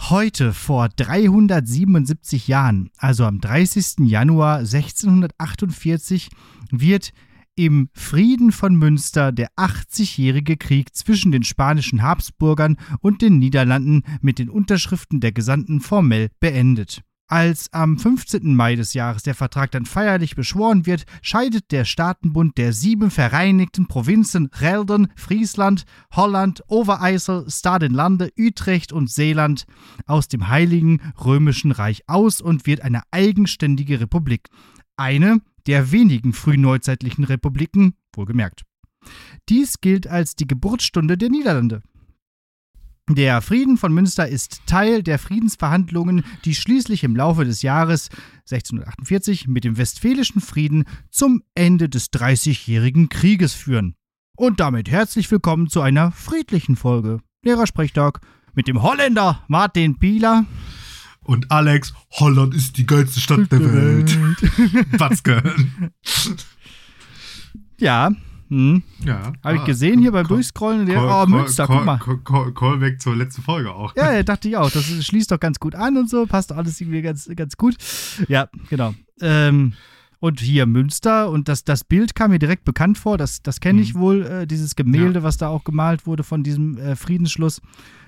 Heute vor 377 Jahren, also am 30. Januar 1648, wird im Frieden von Münster der 80-jährige Krieg zwischen den spanischen Habsburgern und den Niederlanden mit den Unterschriften der Gesandten formell beendet. Als am 15. Mai des Jahres der Vertrag dann feierlich beschworen wird, scheidet der Staatenbund der 7 vereinigten Provinzen Geldern, Friesland, Holland, Overijssel, Stadenlande, Utrecht und Seeland aus dem Heiligen Römischen Reich aus und wird eine eigenständige Republik. Eine der wenigen frühneuzeitlichen Republiken, wohlgemerkt. Dies gilt als die Geburtsstunde der Niederlande. Der Frieden von Münster ist Teil der Friedensverhandlungen, die schließlich im Laufe des Jahres 1648 mit dem Westfälischen Frieden zum Ende des Dreißigjährigen Krieges führen. Und damit herzlich willkommen zu einer friedlichen Folge Lehrersprechtag mit dem Holländer Martin Bieler und Alex. Holland ist die geilste Stadt der Welt. Watzke. Ja. Ja. Habe ich gesehen hier beim Durchscrollen. Münster, guck mal. Callback zur letzten Folge auch. Ja, dachte ich auch. Das schließt doch ganz gut an und so. Passt alles irgendwie ganz, ganz gut. Ja, genau. Und hier Münster. Und das Bild kam mir direkt bekannt vor. Das kenne ich wohl. Dieses Gemälde, was da auch gemalt wurde von diesem Friedensschluss.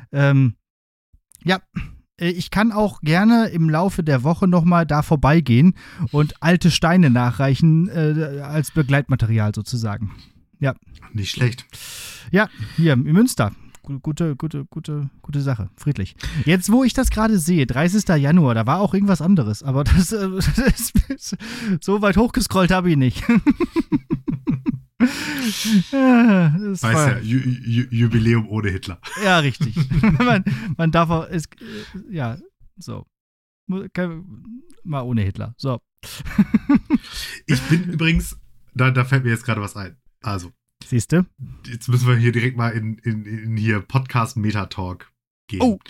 Ja. Ich kann auch gerne im Laufe der Woche nochmal da vorbeigehen und alte Steine nachreichen als Begleitmaterial sozusagen. Ja. Nicht schlecht. Ja, hier in Münster. Gute Sache. Friedlich. Jetzt, wo ich das gerade sehe, 30. Januar, da war auch irgendwas anderes, aber das so weit hochgescrollt habe ich nicht. Ja, Jubiläum ohne Hitler. Ja, richtig. man darf auch, ja, so. Mal ohne Hitler. So. Ich bin übrigens, da fällt mir jetzt gerade was ein. Also. Siehst du? Jetzt müssen wir hier direkt mal in hier Podcast Meta-Talk gehen. Oh.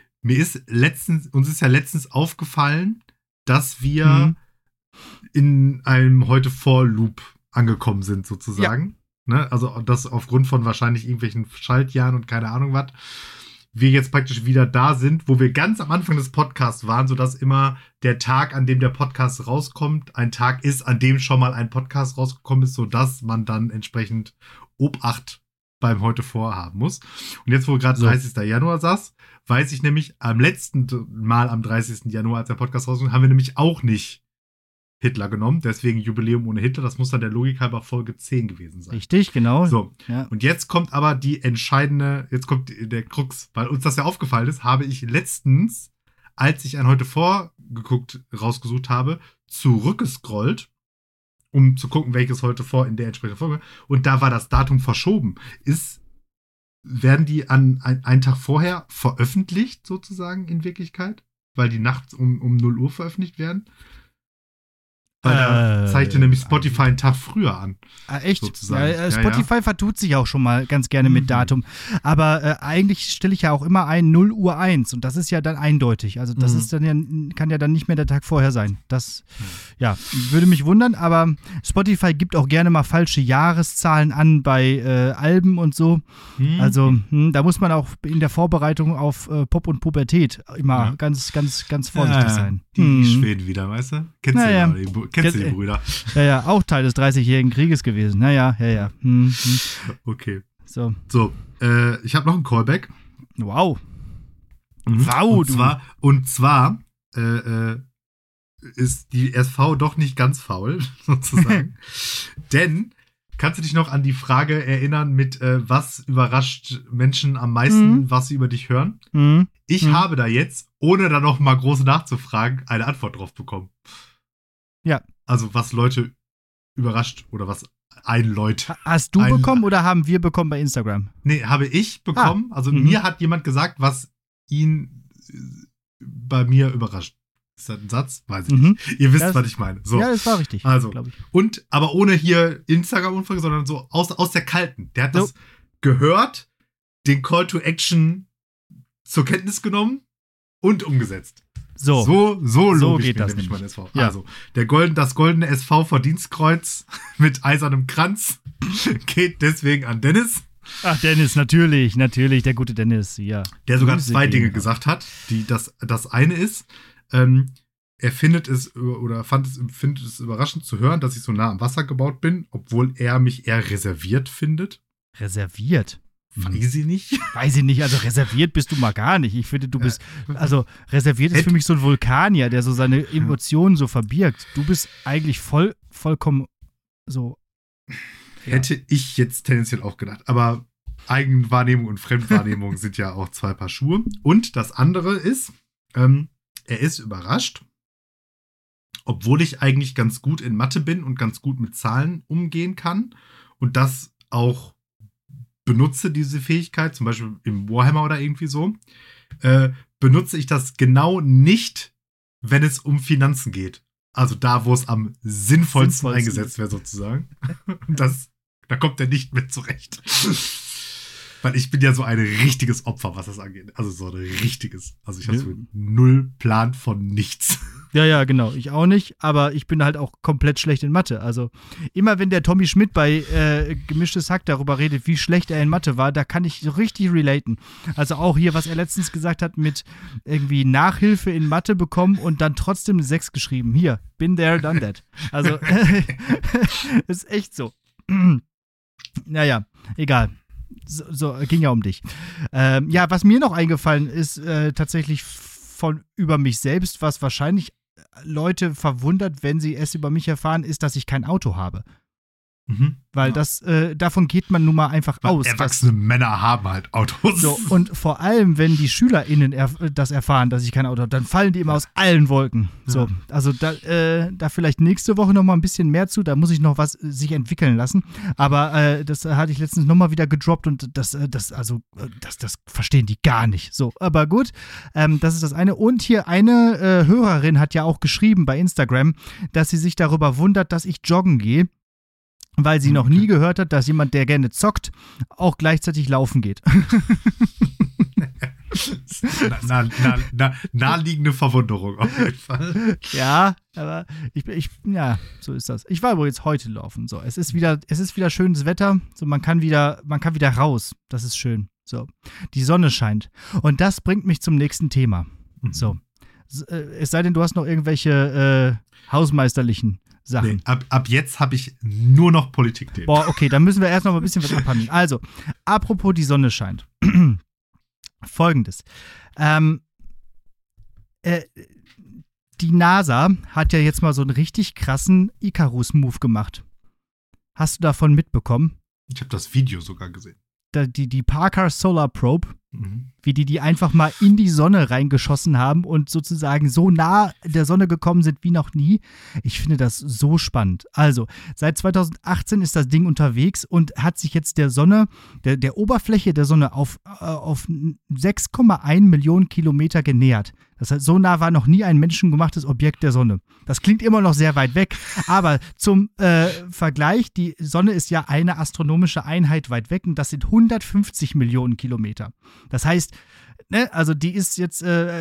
Uns ist ja letztens aufgefallen, dass wir in einem Heute-Vor-Loop angekommen sind, sozusagen. Ja. Ne? Also, das aufgrund von wahrscheinlich irgendwelchen Schaltjahren und keine Ahnung was, wir jetzt praktisch wieder da sind, wo wir ganz am Anfang des Podcasts waren, sodass immer der Tag, an dem der Podcast rauskommt, ein Tag ist, an dem schon mal ein Podcast rausgekommen ist, sodass man dann entsprechend Obacht beim Heute vorhaben muss. Und jetzt, wo gerade 30. Januar saß, weiß ich nämlich, am letzten Mal am 30. Januar, als der Podcast rauskommt, haben wir nämlich auch nicht Hitler genommen, deswegen Jubiläum ohne Hitler, das muss dann der Logik halber Folge 10 gewesen sein. Richtig, genau. So, ja. Und jetzt kommt aber jetzt kommt der Krux, weil uns das ja aufgefallen ist, habe ich letztens, als ich ein Heute rausgesucht habe, zurückgescrollt, um zu gucken, welches Heute vor in der entsprechenden Folge, und da war das Datum verschoben. Werden die einen Tag vorher veröffentlicht, sozusagen, in Wirklichkeit? Weil die nachts um 0 Uhr veröffentlicht werden? Weil da zeigte nämlich Spotify einen Tag früher an. Echt? Sozusagen. Ja, Spotify vertut sich auch schon mal ganz gerne mit Datum. Aber eigentlich stelle ich ja auch immer ein 0 Uhr 1 und das ist ja dann eindeutig. Also das ist dann ja, kann ja dann nicht mehr der Tag vorher sein. Das würde mich wundern, aber Spotify gibt auch gerne mal falsche Jahreszahlen an bei Alben und so. Also da muss man auch in der Vorbereitung auf Pop und Pubertät immer ganz, ganz, ganz vorsichtig sein. Die Schweden wieder, weißt du? Kennst du die Brüder? Ja, auch Teil des 30-jährigen Krieges gewesen. Ja. Okay. So, ich habe noch einen Callback. Wow. Und zwar ist die SV doch nicht ganz faul, sozusagen. Denn, kannst du dich noch an die Frage erinnern mit was überrascht Menschen am meisten, was sie über dich hören? Ich habe da jetzt, ohne da noch mal groß nachzufragen, eine Antwort drauf bekommen. Ja. Also, was Leute überrascht oder was Hast du bekommen oder haben wir bekommen bei Instagram? Nee, habe ich bekommen. Also, mir hat jemand gesagt, was ihn bei mir überrascht. Ist das ein Satz? Weiß ich nicht. Ihr wisst, was ich meine. So. Ja, das war richtig. Also, aber ohne hier Instagram-Umfrage, sondern so aus der Kalten. Der hat das gehört, den Call to Action zur Kenntnis genommen und umgesetzt. So logisch geht das nämlich mein SV. Ja. Also, das goldene SV-Verdienstkreuz mit eisernem Kranz geht deswegen an Dennis. Ach, Dennis, natürlich, der gute Dennis, ja. Der sogar zwei Dinge gesagt hat. Das eine ist, er findet es überraschend zu hören, dass ich so nah am Wasser gebaut bin, obwohl er mich eher reserviert findet. Reserviert? Weiß ich nicht. Weiß ich nicht, also reserviert bist du mal gar nicht. Ich finde, du bist, also reserviert ist für mich so ein Vulkanier, der so seine Emotionen so verbirgt. Du bist eigentlich vollkommen so. Hätte ich jetzt tendenziell auch gedacht. Aber Eigenwahrnehmung und Fremdwahrnehmung sind ja auch zwei Paar Schuhe. Und das andere ist, er ist überrascht, obwohl ich eigentlich ganz gut in Mathe bin und ganz gut mit Zahlen umgehen kann und das auch benutze, diese Fähigkeit, zum Beispiel im Warhammer oder irgendwie so, benutze ich das genau nicht, wenn es um Finanzen geht. Also da, wo es am sinnvollsten eingesetzt wäre, sozusagen. Da kommt er nicht mit zurecht. Weil ich bin ja so ein richtiges Opfer, was das angeht. Also so ein richtiges. Also ich habe so null Plan von nichts. Ja, genau. Ich auch nicht, aber ich bin halt auch komplett schlecht in Mathe. Also immer wenn der Tommy Schmidt bei Gemischtes Hack darüber redet, wie schlecht er in Mathe war, da kann ich so richtig relaten. Also auch hier, was er letztens gesagt hat mit irgendwie Nachhilfe in Mathe bekommen und dann trotzdem eine 6 geschrieben. Hier, been there, done that. Also ist echt so. Naja, egal. So, ging ja um dich. Ja, was mir noch eingefallen ist, tatsächlich über mich selbst, was wahrscheinlich Leute verwundert, wenn sie es über mich erfahren, ist, dass ich kein Auto habe. Weil davon geht man nun mal einfach aus. Erwachsene Männer haben halt Autos. So, und vor allem, wenn die SchülerInnen das erfahren, dass ich kein Auto habe, dann fallen die immer aus allen Wolken. So, also da vielleicht nächste Woche noch mal ein bisschen mehr zu, da muss ich noch was sich entwickeln lassen. Aber das hatte ich letztens noch mal wieder gedroppt und das verstehen die gar nicht. So, aber gut, das ist das eine. Und hier eine Hörerin hat ja auch geschrieben bei Instagram, dass sie sich darüber wundert, dass ich joggen gehe. Weil sie noch nie gehört hat, dass jemand, der gerne zockt, auch gleichzeitig laufen geht. Naheliegende Verwunderung auf jeden Fall. Ja, aber ja, so ist das. Ich war übrigens heute laufen. So, es ist wieder schönes Wetter. So, man kann wieder raus. Das ist schön. So, die Sonne scheint. Und das bringt mich zum nächsten Thema. So, es sei denn, du hast noch irgendwelche hausmeisterlichen Sachen. Nee, ab jetzt habe ich nur noch Politik-Themen. Boah, okay, dann müssen wir erst noch mal ein bisschen was abhandeln. Also, apropos die Sonne scheint. Folgendes. Die NASA hat ja jetzt mal so einen richtig krassen Icarus-Move gemacht. Hast du davon mitbekommen? Ich habe das Video sogar gesehen. Die Parker Solar Probe, wie die einfach mal in die Sonne reingeschossen haben und sozusagen so nah der Sonne gekommen sind wie noch nie. Ich finde das so spannend. Also, seit 2018 ist das Ding unterwegs und hat sich jetzt der Sonne, der Oberfläche der Sonne auf 6,1 Millionen Kilometer genähert. Das heißt, so nah war noch nie ein menschengemachtes Objekt der Sonne. Das klingt immer noch sehr weit weg, aber zum Vergleich, die Sonne ist ja eine astronomische Einheit weit weg und das sind 150 Millionen Kilometer. Das heißt, ne, also die ist jetzt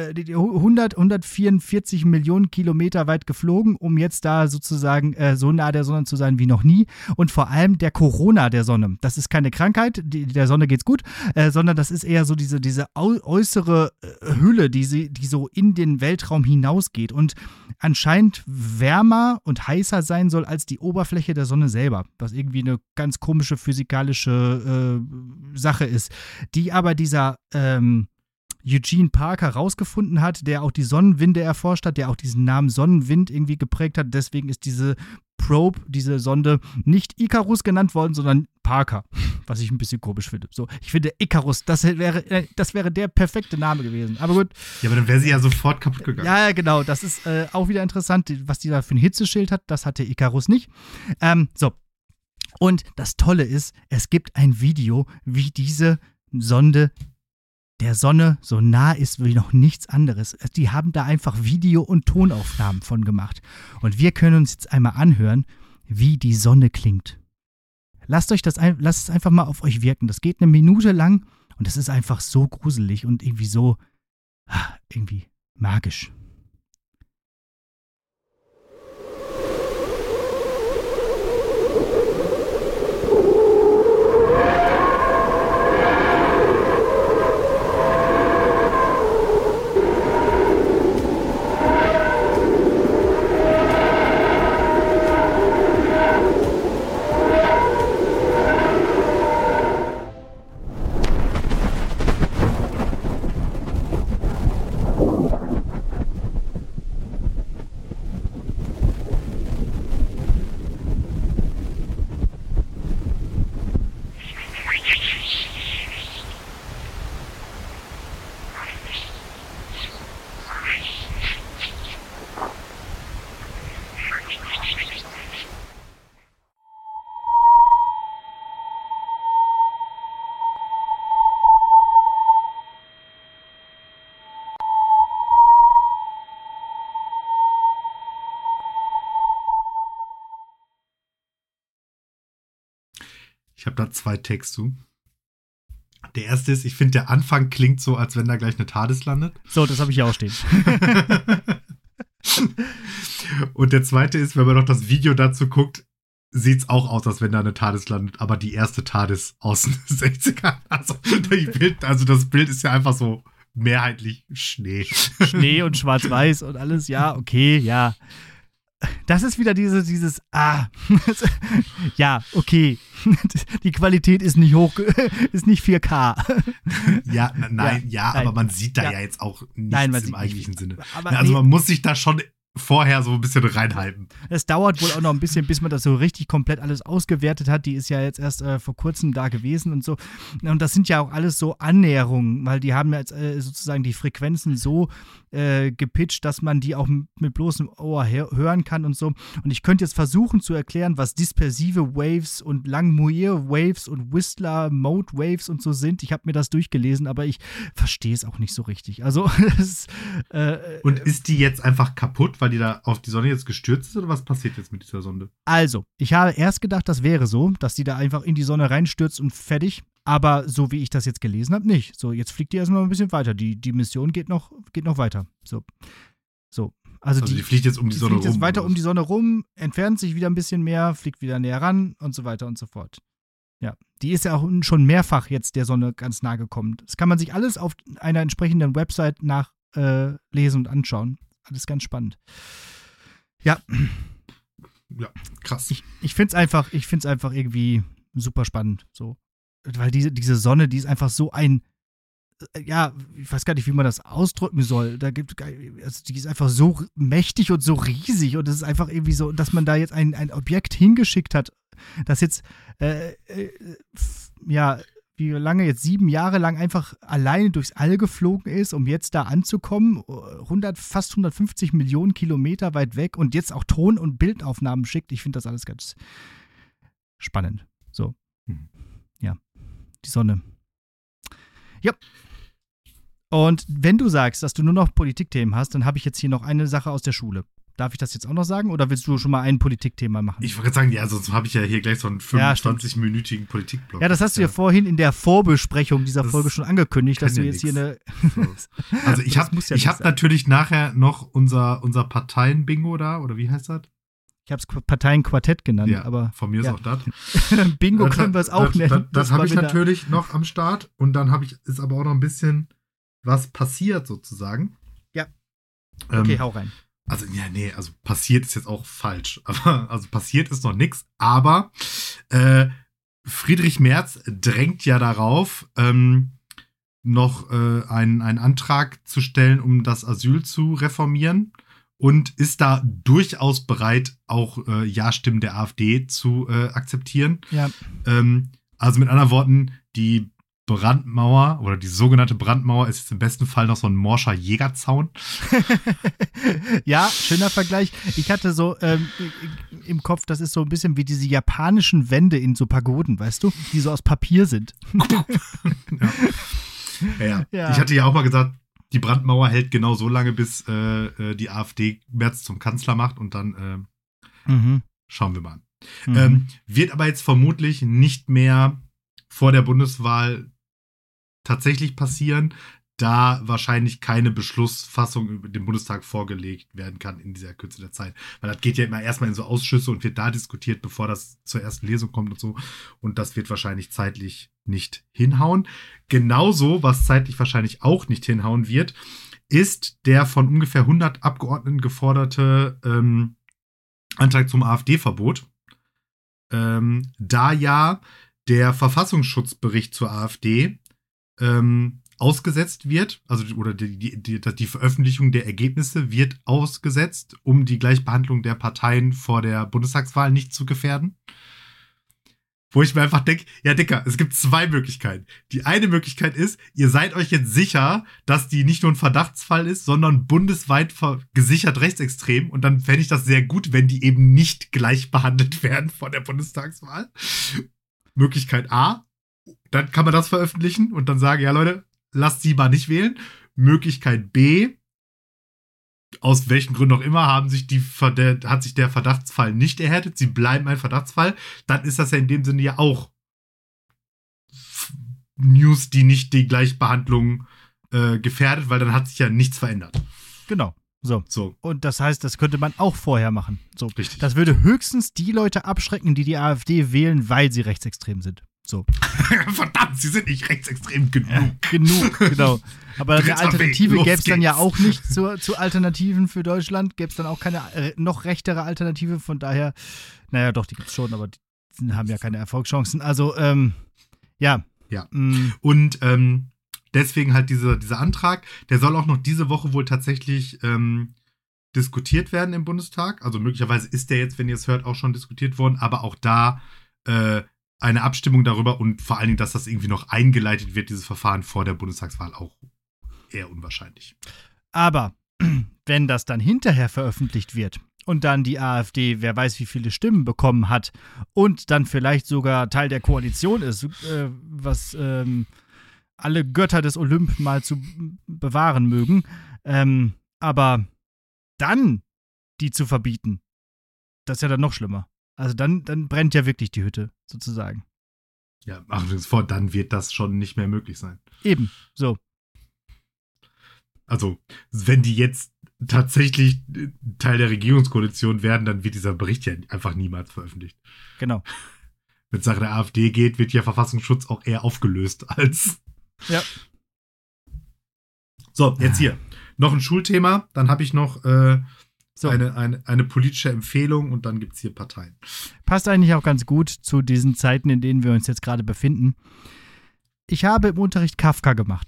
144 Millionen Kilometer weit geflogen, um jetzt da sozusagen so nah der Sonne zu sein wie noch nie. Und vor allem der Corona der Sonne. Das ist keine Krankheit, der Sonne geht's gut, sondern das ist eher so diese äußere Hülle, die so in den Weltraum hinausgeht und anscheinend wärmer und heißer sein soll als die Oberfläche der Sonne selber. Was irgendwie eine ganz komische physikalische Sache ist. Die aber dieser Eugene Parker rausgefunden hat, der auch die Sonnenwinde erforscht hat, der auch diesen Namen Sonnenwind irgendwie geprägt hat. Deswegen ist diese Probe, diese Sonde, nicht Icarus genannt worden, sondern Parker, was ich ein bisschen komisch finde. So, ich finde Icarus, das wäre der perfekte Name gewesen. Aber gut. Ja, aber dann wäre sie ja sofort kaputt gegangen. Ja, genau. Das ist auch wieder interessant, was die da für ein Hitzeschild hat. Das hatte Icarus nicht. So. Und das Tolle ist, es gibt ein Video, wie diese Sonde der Sonne so nah ist wie noch nichts anderes. Die haben da einfach Video- und Tonaufnahmen von gemacht. Und wir können uns jetzt einmal anhören, wie die Sonne klingt. Lasst es einfach mal auf euch wirken. Das geht 1 Minute lang und es ist einfach so gruselig und irgendwie so, irgendwie magisch. Ich habe da 2 Takes zu. Der erste ist, ich finde, der Anfang klingt so, als wenn da gleich eine TARDIS landet. So, das habe ich hier auch stehen. Und der zweite ist, wenn man noch das Video dazu guckt, sieht es auch aus, als wenn da eine TARDIS landet, aber die erste TARDIS aus den 60ern. Also das Bild ist ja einfach so mehrheitlich Schnee. Schnee und Schwarz-Weiß und alles, ja, okay, ja. Das ist wieder dieses, ja, okay. Die Qualität ist nicht hoch, ist nicht 4K. Ja, nein, aber man sieht da ja jetzt auch nichts im eigentlichen Sinne. Also man muss sich da schon vorher so ein bisschen reinhalten. Es dauert wohl auch noch ein bisschen, bis man das so richtig komplett alles ausgewertet hat. Die ist ja jetzt erst vor kurzem da gewesen und so. Und das sind ja auch alles so Annäherungen, weil die haben ja jetzt sozusagen die Frequenzen so gepitcht, dass man die auch mit bloßem Ohr hören kann und so. Und ich könnte jetzt versuchen zu erklären, was dispersive Waves und Langmuir Waves und Whistler Mode Waves und so sind. Ich habe mir das durchgelesen, aber ich verstehe es auch nicht so richtig. Also und ist die jetzt einfach kaputt, weil die da auf die Sonne jetzt gestürzt ist, oder was passiert jetzt mit dieser Sonde? Also, ich habe erst gedacht, das wäre so, dass die da einfach in die Sonne reinstürzt und fertig. Aber so wie ich das jetzt gelesen habe, nicht. So, jetzt fliegt die erstmal ein bisschen weiter. Die Mission geht noch weiter. So. Also die fliegt jetzt um die Sonne rum. Die fliegt jetzt weiter um die Sonne rum, entfernt sich wieder ein bisschen mehr, fliegt wieder näher ran und so weiter und so fort. Ja, die ist ja auch schon mehrfach jetzt der Sonne ganz nah gekommen. Das kann man sich alles auf einer entsprechenden Website nachlesen und anschauen. Alles ganz spannend. Ja. Ja, krass. Ich finde es einfach irgendwie super spannend. So. Weil diese Sonne, die ist einfach so ein, ja, ich weiß gar nicht, wie man das ausdrücken soll. Also die ist einfach so mächtig und so riesig und es ist einfach irgendwie so, dass man da jetzt ein Objekt hingeschickt hat, das jetzt, wie lange jetzt 7 Jahre lang einfach alleine durchs All geflogen ist, um jetzt da anzukommen, fast 150 Millionen Kilometer weit weg und jetzt auch Ton- und Bildaufnahmen schickt. Ich finde das alles ganz spannend. So. Ja. Die Sonne. Ja. Und wenn du sagst, dass du nur noch Politikthemen hast, dann habe ich jetzt hier noch eine Sache aus der Schule. Darf ich das jetzt auch noch sagen oder willst du schon mal ein Politikthema machen? Ich wollte sagen, ja, sonst habe ich ja hier gleich so einen 25-minütigen Politikblock. Ja, das hast du ja vorhin in der Vorbesprechung dieser Folge schon angekündigt, dass du jetzt hier eine. Also ich habe natürlich nachher noch unser Parteien-Bingo da, oder wie heißt das? Ich habe es Parteienquartett genannt, ja, aber. Von mir ist auch das. Bingo können wir es auch nennen. Das habe ich natürlich noch am Start und dann ist aber auch noch ein bisschen was passiert sozusagen. Ja. Okay, hau rein. Also, ja, nee, also passiert ist jetzt auch falsch. Aber, also passiert ist noch nichts, aber Friedrich Merz drängt ja darauf, noch einen Antrag zu stellen, um das Asyl zu reformieren und ist da durchaus bereit, auch Ja-Stimmen der AfD zu akzeptieren. Ja. Also mit anderen Worten, die Brandmauer oder die sogenannte Brandmauer ist jetzt im besten Fall noch so ein morscher Jägerzaun. Ja, schöner Vergleich. Ich hatte so im Kopf, das ist so ein bisschen wie diese japanischen Wände in so Pagoden, weißt du? Die so aus Papier sind. Ja. Ich hatte ja auch mal gesagt, die Brandmauer hält genau so lange, bis die AfD Merz zum Kanzler macht und dann schauen wir mal an. Wird aber jetzt vermutlich nicht mehr vor der Bundeswahl tatsächlich passieren, da wahrscheinlich keine Beschlussfassung über den Bundestag vorgelegt werden kann in dieser Kürze der Zeit. Weil das geht ja immer erstmal in so Ausschüsse und wird da diskutiert, bevor das zur ersten Lesung kommt und so. Und das wird wahrscheinlich zeitlich nicht hinhauen. Genauso, was zeitlich wahrscheinlich auch nicht hinhauen wird, ist der von ungefähr 100 Abgeordneten geforderte Antrag zum AfD-Verbot. Da ja der Verfassungsschutzbericht zur AfD ausgesetzt wird, also oder die Veröffentlichung der Ergebnisse wird ausgesetzt, um die Gleichbehandlung der Parteien vor der Bundestagswahl nicht zu gefährden. Wo ich mir einfach denke, ja Dicker, es gibt 2 Möglichkeiten. Die eine Möglichkeit ist, ihr seid euch jetzt sicher, dass die nicht nur ein Verdachtsfall ist, sondern bundesweit gesichert rechtsextrem und dann fände ich das sehr gut, wenn die eben nicht gleich behandelt werden vor der Bundestagswahl. Möglichkeit A, dann kann man das veröffentlichen und dann sagen, ja Leute, lasst sie mal nicht wählen. Möglichkeit B, aus welchen Gründen auch immer, hat sich der Verdachtsfall nicht erhärtet, sie bleiben ein Verdachtsfall, dann ist das ja in dem Sinne ja auch News, die nicht die Gleichbehandlung gefährdet, weil dann hat sich ja nichts verändert. Genau. So. Und das heißt, das könnte man auch vorher machen. So. Richtig. Das würde höchstens die Leute abschrecken, die AfD wählen, weil sie rechtsextrem sind. So. Verdammt, sie sind nicht rechtsextrem genug. Ja, genug, genau. Aber eine Alternative gäbe es dann ja auch nicht zu Alternativen für Deutschland. Gäbe es dann auch keine noch rechtere Alternative. Von daher, naja, doch, die gibt es schon, aber die haben ja keine Erfolgschancen. Also, ja. Ja. Und deswegen halt dieser Antrag, der soll auch noch diese Woche wohl tatsächlich diskutiert werden im Bundestag. Also möglicherweise ist der jetzt, wenn ihr es hört, auch schon diskutiert worden, aber auch da eine Abstimmung darüber und vor allen Dingen, dass das irgendwie noch eingeleitet wird, dieses Verfahren vor der Bundestagswahl, auch eher unwahrscheinlich. Aber wenn das dann hinterher veröffentlicht wird und dann die AfD, wer weiß wie viele Stimmen bekommen hat und dann vielleicht sogar Teil der Koalition ist, was alle Götter des Olymp mal zu bewahren mögen, aber dann die zu verbieten, das ist ja dann noch schlimmer. Also dann brennt ja wirklich die Hütte, sozusagen. Ja, machen wir uns vor, dann wird das schon nicht mehr möglich sein. Eben, so. Also, wenn die jetzt tatsächlich Teil der Regierungskoalition werden, dann wird dieser Bericht ja einfach niemals veröffentlicht. Genau. Wenn es Sache der AfD geht, wird ja Verfassungsschutz auch eher aufgelöst als... Ja. So, jetzt hier. Noch ein Schulthema, dann habe ich noch eine politische Empfehlung und dann gibt es hier Parteien. Passt eigentlich auch ganz gut zu diesen Zeiten, in denen wir uns jetzt gerade befinden. Ich habe im Unterricht Kafka gemacht.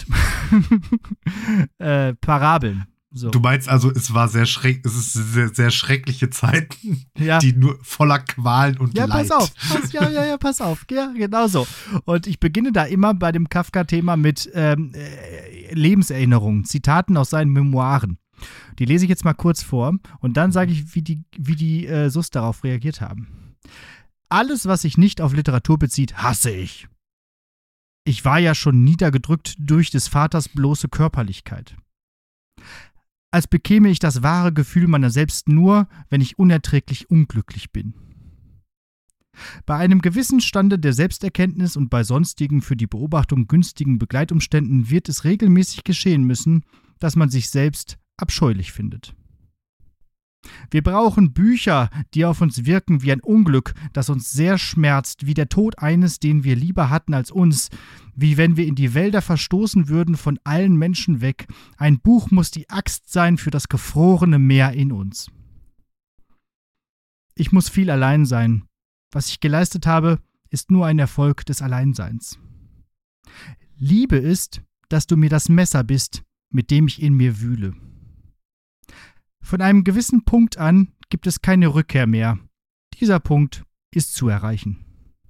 Parabeln. So. Du meinst also, es ist sehr, sehr schreckliche Zeiten, die nur voller Qualen und Leid. Pass auf. Pass auf. Ja, genau so. Und ich beginne da immer bei dem Kafka-Thema mit Lebenserinnerungen, Zitaten aus seinen Memoiren. Die lese ich jetzt mal kurz vor und dann sage ich, wie die SUS darauf reagiert haben. Alles, was sich nicht auf Literatur bezieht, hasse ich. Ich war ja schon niedergedrückt durch des Vaters bloße Körperlichkeit. Als bekäme ich das wahre Gefühl meiner selbst nur, wenn ich unerträglich unglücklich bin. Bei einem gewissen Stande der Selbsterkenntnis und bei sonstigen für die Beobachtung günstigen Begleitumständen wird es regelmäßig geschehen müssen, dass man sich selbst abscheulich findet. Wir brauchen Bücher, die auf uns wirken wie ein Unglück, das uns sehr schmerzt, wie der Tod eines, den wir lieber hatten als uns, wie wenn wir in die Wälder verstoßen würden von allen Menschen weg. Ein Buch muss die Axt sein für das gefrorene Meer in uns. Ich muss viel allein sein. Was ich geleistet habe, ist nur ein Erfolg des Alleinseins. Liebe ist, dass du mir das Messer bist, mit dem ich in mir wühle. Von einem gewissen Punkt an gibt es keine Rückkehr mehr. Dieser Punkt ist zu erreichen.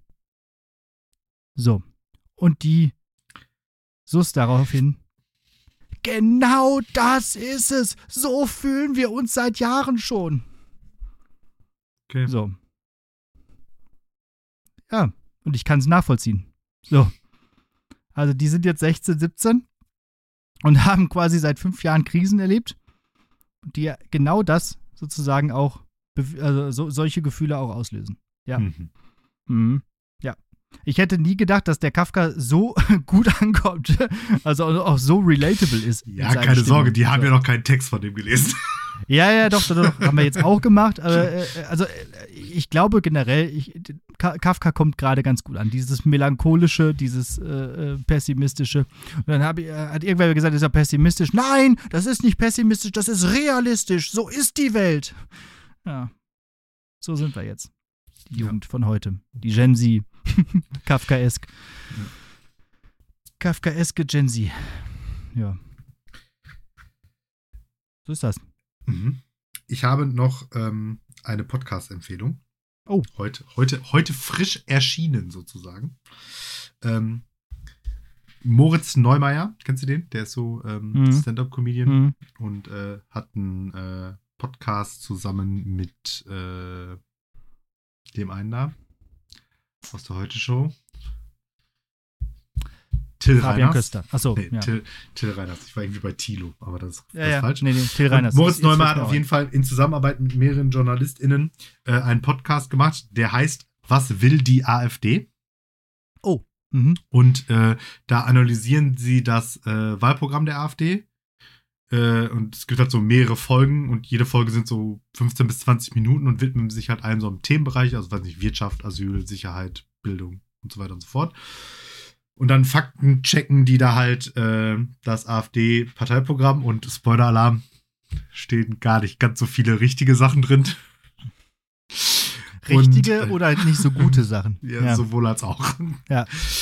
So. Und die SUS daraufhin. Genau das ist es. So fühlen wir uns seit Jahren schon. Okay. So. Ja, und ich kann es nachvollziehen. So. Also die sind jetzt 16, 17 und haben quasi seit 5 Jahren Krisen erlebt, die genau das sozusagen auch, solche Gefühle auch auslösen. Ja. Ja. Ich hätte nie gedacht, dass der Kafka so gut ankommt, also auch so relatable ist. Ja, keine Sorge, die haben ja noch keinen Text von dem gelesen. Ja, doch, haben wir jetzt auch gemacht. Also ich glaube generell, Kafka kommt gerade ganz gut an. Dieses melancholische, dieses pessimistische. Und dann hat irgendwer gesagt, das ist ja pessimistisch. Nein, das ist nicht pessimistisch, das ist realistisch. So ist die Welt. Ja, so sind wir jetzt. Die Jugend von heute. Die Gen Z. Kafkaesk. Kafkaeske Gen Z. Ja. So ist das. Ich habe noch eine Podcast-Empfehlung. Oh. Heute frisch erschienen, sozusagen. Moritz Neumeier, kennst du den? Der ist so Stand-Up-Comedian und hat einen Podcast zusammen mit dem einen da aus der Heute-Show. Till Fabian Reiners. Köster. Achso, nee, ja. Till Reiners. Ich war irgendwie bei Thilo, aber das ist ja. falsch. Nee, Till Reiners. Moritz Neumann hat auf jeden Fall in Zusammenarbeit mit mehreren JournalistInnen einen Podcast gemacht, der heißt Was will die AfD? Oh, Und da analysieren sie das Wahlprogramm der AfD. Und es gibt halt so mehrere Folgen und jede Folge sind so 15 bis 20 Minuten und widmen sich halt einem so einem Themenbereich, also weiß nicht, Wirtschaft, Asyl, Sicherheit, Bildung und so weiter und so fort. Und dann Fakten checken die da halt das AfD-Parteiprogramm und Spoiler-Alarm, stehen gar nicht ganz so viele richtige Sachen drin. Richtige und, oder nicht so gute Sachen. Ja, sowohl als auch. Ja.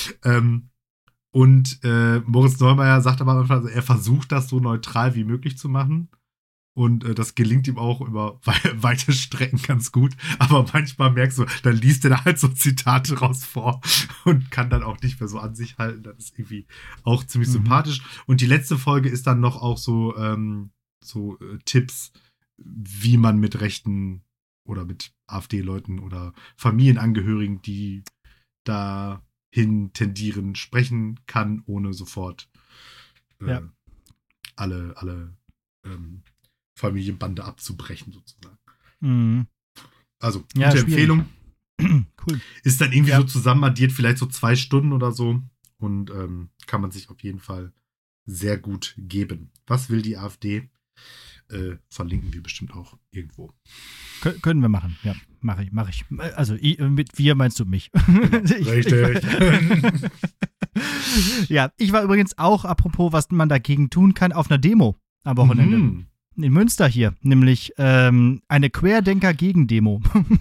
Und Moritz Neumeier sagt aber einfach, also er versucht das so neutral wie möglich zu machen. Und das gelingt ihm auch über weite Strecken ganz gut. Aber manchmal merkst du, dann liest er da halt so Zitate raus vor und kann dann auch nicht mehr so an sich halten. Das ist irgendwie auch ziemlich sympathisch. Und die letzte Folge ist dann noch auch so, Tipps, wie man mit Rechten oder mit AfD-Leuten oder Familienangehörigen, die dahin tendieren, sprechen kann, ohne sofort alle Familienbande abzubrechen, sozusagen. Mhm. Also, gute Empfehlung. Cool. Ist dann irgendwie so zusammenaddiert, vielleicht so 2 Stunden oder so. Und kann man sich auf jeden Fall sehr gut geben. Was will die AfD? Verlinken wir bestimmt auch irgendwo. Können wir machen, ja. Mach ich. Also, mit wir meinst du mich. Richtig. Ja, ich war übrigens auch, apropos, was man dagegen tun kann, auf einer Demo am Wochenende. In Münster hier, nämlich eine Querdenker-Gegendemo.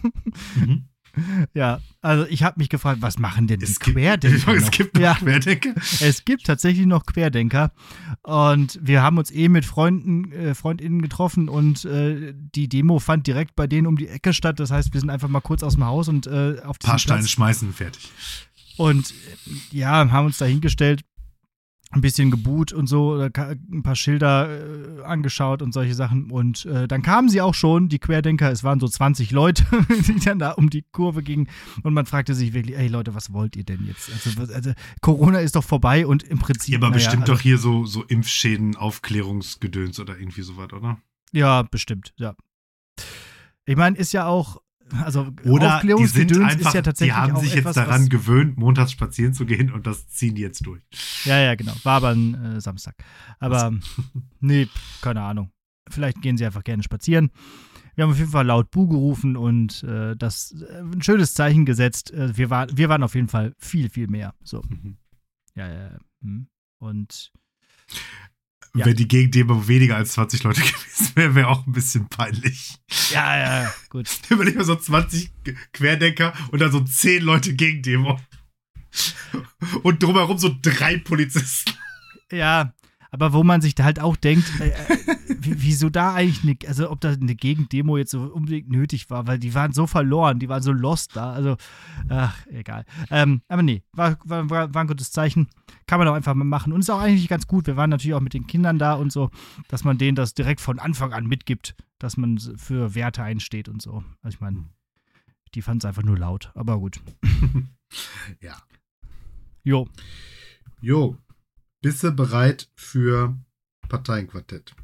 Ja, also ich habe mich gefragt, was machen denn die Querdenker noch? Es gibt noch Querdenker? Es gibt tatsächlich noch Querdenker und wir haben uns mit FreundInnen getroffen und die Demo fand direkt bei denen um die Ecke statt. Das heißt, wir sind einfach mal kurz aus dem Haus und auf diesen paar Steine Platz schmeißen, fertig. Und ja, haben uns da hingestellt, ein bisschen gebuht und so, ein paar Schilder angeschaut und solche Sachen. Und dann kamen sie auch schon, die Querdenker, es waren so 20 Leute, die dann da um die Kurve gingen. Und man fragte sich wirklich, ey Leute, was wollt ihr denn jetzt? Also Corona ist doch vorbei und im Prinzip. Ja, aber bestimmt doch hier so Impfschäden, Aufklärungsgedöns oder irgendwie sowas, oder? Ja, bestimmt, ja. Ich meine, ist ja auch, also oder die sind einfach, ist ja tatsächlich die haben auch sich jetzt daran gewöhnt, montags spazieren zu gehen und das ziehen die jetzt durch. Ja, genau. War aber ein Samstag. Aber nee, keine Ahnung. Vielleicht gehen sie einfach gerne spazieren. Wir haben auf jeden Fall laut Buh gerufen und das ein schönes Zeichen gesetzt. Wir waren auf jeden Fall viel, viel mehr. So. Ja. Und wenn die Gegendemo weniger als 20 Leute gewesen wäre, wäre auch ein bisschen peinlich. Ja, gut. Überleg mal so 20 Querdenker und dann so 10 Leute Gegendemo. Und drumherum so 3 Polizisten. Ja, aber wo man sich da halt auch denkt, wieso da eigentlich also ob da eine Gegendemo jetzt so unbedingt nötig war, weil die waren so verloren, die waren so lost da, also, egal. Aber nee, war ein gutes Zeichen, kann man auch einfach mal machen und ist auch eigentlich ganz gut, wir waren natürlich auch mit den Kindern da und so, dass man denen das direkt von Anfang an mitgibt, dass man für Werte einsteht und so. Also ich meine, die fanden es einfach nur laut, aber gut. Ja. Jo. Bist du bereit für Parteienquartett?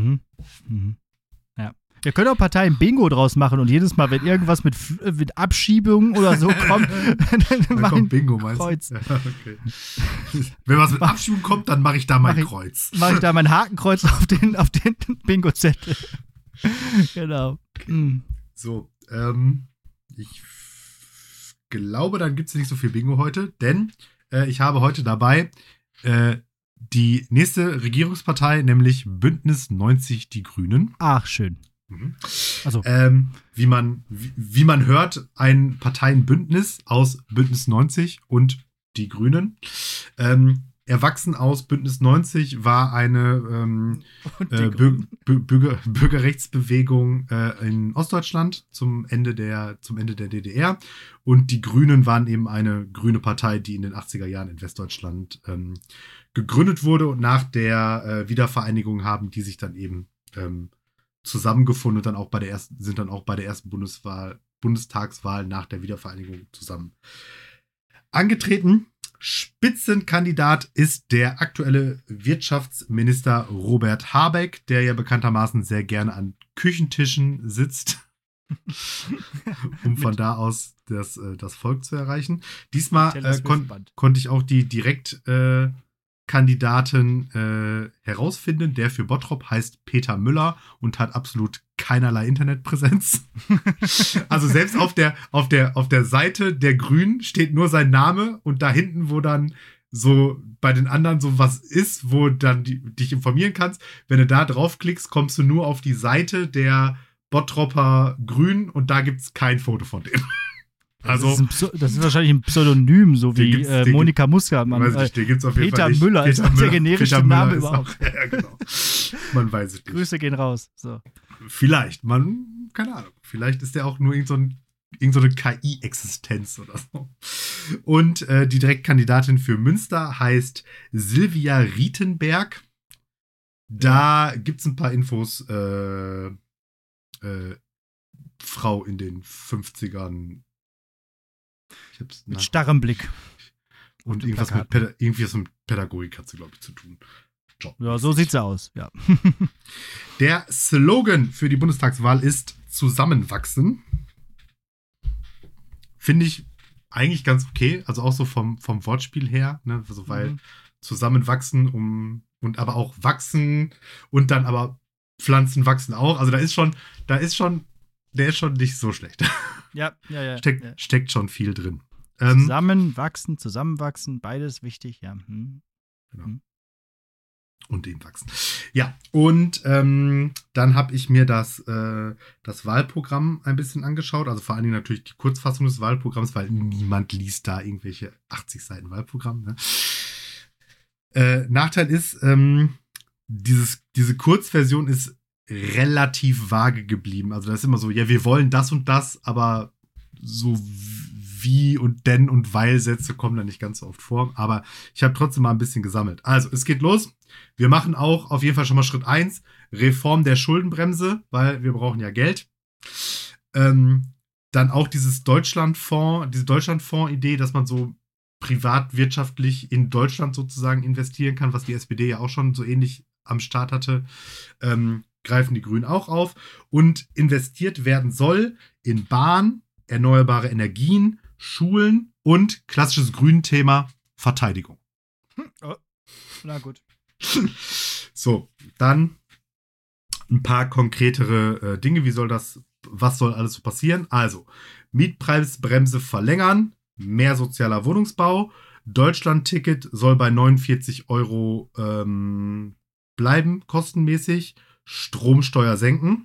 Ja. Wir können auch Parteien-Bingo draus machen und jedes Mal, wenn irgendwas mit Abschiebungen oder so kommt, dann kommt Bingo, meinst du? Kreuz. Ja, okay. Wenn was mit Abschiebung kommt, dann mache ich da mein Kreuz. Mache ich da mein Hakenkreuz auf den Bingo-Zettel. Genau. Okay. So, ich glaube, dann gibt es nicht so viel Bingo heute, denn ich habe heute dabei die nächste Regierungspartei, nämlich Bündnis 90 Die Grünen. Ach, schön. Also. Wie man hört, ein Parteienbündnis aus Bündnis 90 und Die Grünen. Erwachsen aus Bündnis 90 war eine Bürgerrechtsbewegung in Ostdeutschland zum Ende der DDR. Und die Grünen waren eben eine grüne Partei, die in den 80er Jahren in Westdeutschland gegründet wurde. Und nach der Wiedervereinigung haben die sich dann eben zusammengefunden und sind dann auch bei der ersten Bundestagswahl nach der Wiedervereinigung zusammen angetreten. Spitzenkandidat ist der aktuelle Wirtschaftsminister Robert Habeck, der ja bekanntermaßen sehr gerne an Küchentischen sitzt. um von da aus das Volk zu erreichen. Diesmal Taylor Swift-Band. konnte ich auch die Direktkandidaten herausfinden. Der für Bottrop heißt Peter Müller und hat absolut keinerlei Internetpräsenz. Also selbst auf der Seite der Grünen steht nur sein Name und da hinten, wo dann so bei den anderen so was ist, wo dann dich informieren kannst. Wenn du da draufklickst, kommst du nur auf die Seite der Bottropper Grünen und da gibt es kein Foto von denen. Also, das ist wahrscheinlich ein Pseudonym, so wie Monika Mustermann. Weiß nicht, den gibt's auf jeden Peter Fall nicht. Müller ist der generischste Name überhaupt. Auch, ja, genau. Man weiß es nicht. Grüße gehen raus. So. Vielleicht, keine Ahnung. Vielleicht ist der auch nur irgend so eine KI-Existenz oder so. Und die Direktkandidatin für Münster heißt Silvia Rietenberg. Da gibt es ein paar Infos. Frau in den 50ern. Mit starrem Blick. Und irgendwas mit Pädagogik hat sie, glaube ich, zu tun. Ja, so sieht sie aus, ja. Der Slogan für die Bundestagswahl ist Zusammenwachsen. Finde ich eigentlich ganz okay. Also auch so vom Wortspiel her, ne? Also weil zusammenwachsen und aber auch wachsen und dann aber Pflanzen wachsen auch. Also der ist schon nicht so schlecht. Ja. Steckt schon viel drin. Zusammenwachsen, beides wichtig, ja. Genau. Und dem wachsen. Ja, und dann habe ich mir das Wahlprogramm ein bisschen angeschaut. Also vor allen Dingen natürlich die Kurzfassung des Wahlprogramms, weil niemand liest da irgendwelche 80 Seiten Wahlprogramm. Ne? Nachteil ist, diese Kurzversion ist relativ vage geblieben. Also da ist immer so, ja, wir wollen das und das, aber so wie und denn und weil Sätze kommen da nicht ganz so oft vor. Aber ich habe trotzdem mal ein bisschen gesammelt. Also, es geht los. Wir machen auch auf jeden Fall schon mal Schritt 1, Reform der Schuldenbremse, weil wir brauchen ja Geld. Dann auch diese Deutschlandfonds-Idee, dass man so privatwirtschaftlich in Deutschland sozusagen investieren kann, was die SPD ja auch schon so ähnlich am Start hatte, greifen die Grünen auch auf. Und investiert werden soll in Bahn, erneuerbare Energien, Schulen und klassisches Grünthema Verteidigung. Oh, na gut. So, dann ein paar konkretere Dinge. Was soll alles so passieren? Also, Mietpreisbremse verlängern, mehr sozialer Wohnungsbau, Deutschland-Ticket soll bei 49 € bleiben, kostenmäßig, Stromsteuer senken,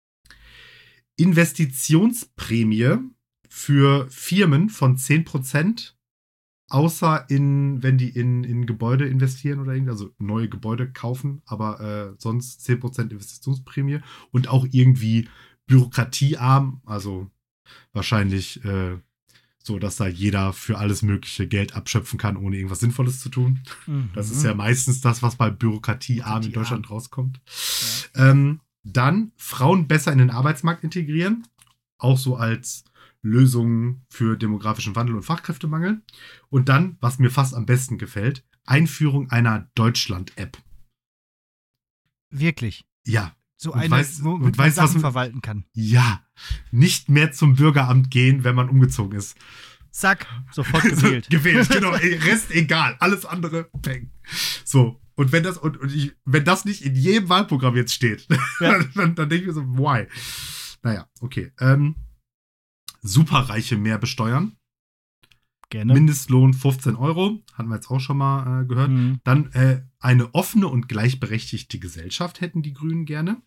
Investitionsprämie für Firmen von 10%, außer wenn die in Gebäude investieren oder irgendwie, also neue Gebäude kaufen, aber sonst 10% Investitionsprämie und auch irgendwie bürokratiearm, also wahrscheinlich so, dass da jeder für alles mögliche Geld abschöpfen kann, ohne irgendwas Sinnvolles zu tun. Mhm. Das ist ja meistens das, was bei bürokratiearm in Deutschland rauskommt. Ja. Dann Frauen besser in den Arbeitsmarkt integrieren, auch so als Lösung für demografischen Wandel und Fachkräftemangel. Und dann, was mir fast am besten gefällt, Einführung einer Deutschland-App. Wirklich? Ja. So eine, wo man Sachen verwalten kann. Ja. Nicht mehr zum Bürgeramt gehen, wenn man umgezogen ist. Zack, sofort gewählt. Gewählt, genau. Rest egal. Alles andere, bang. So. Und wenn das nicht in jedem Wahlprogramm jetzt steht, ja. dann denke ich mir so, why? Naja, okay. Superreiche mehr besteuern. Gerne. Mindestlohn 15 €. Hatten wir jetzt auch schon mal gehört. Mhm. Dann eine offene und gleichberechtigte Gesellschaft hätten die Grünen gerne.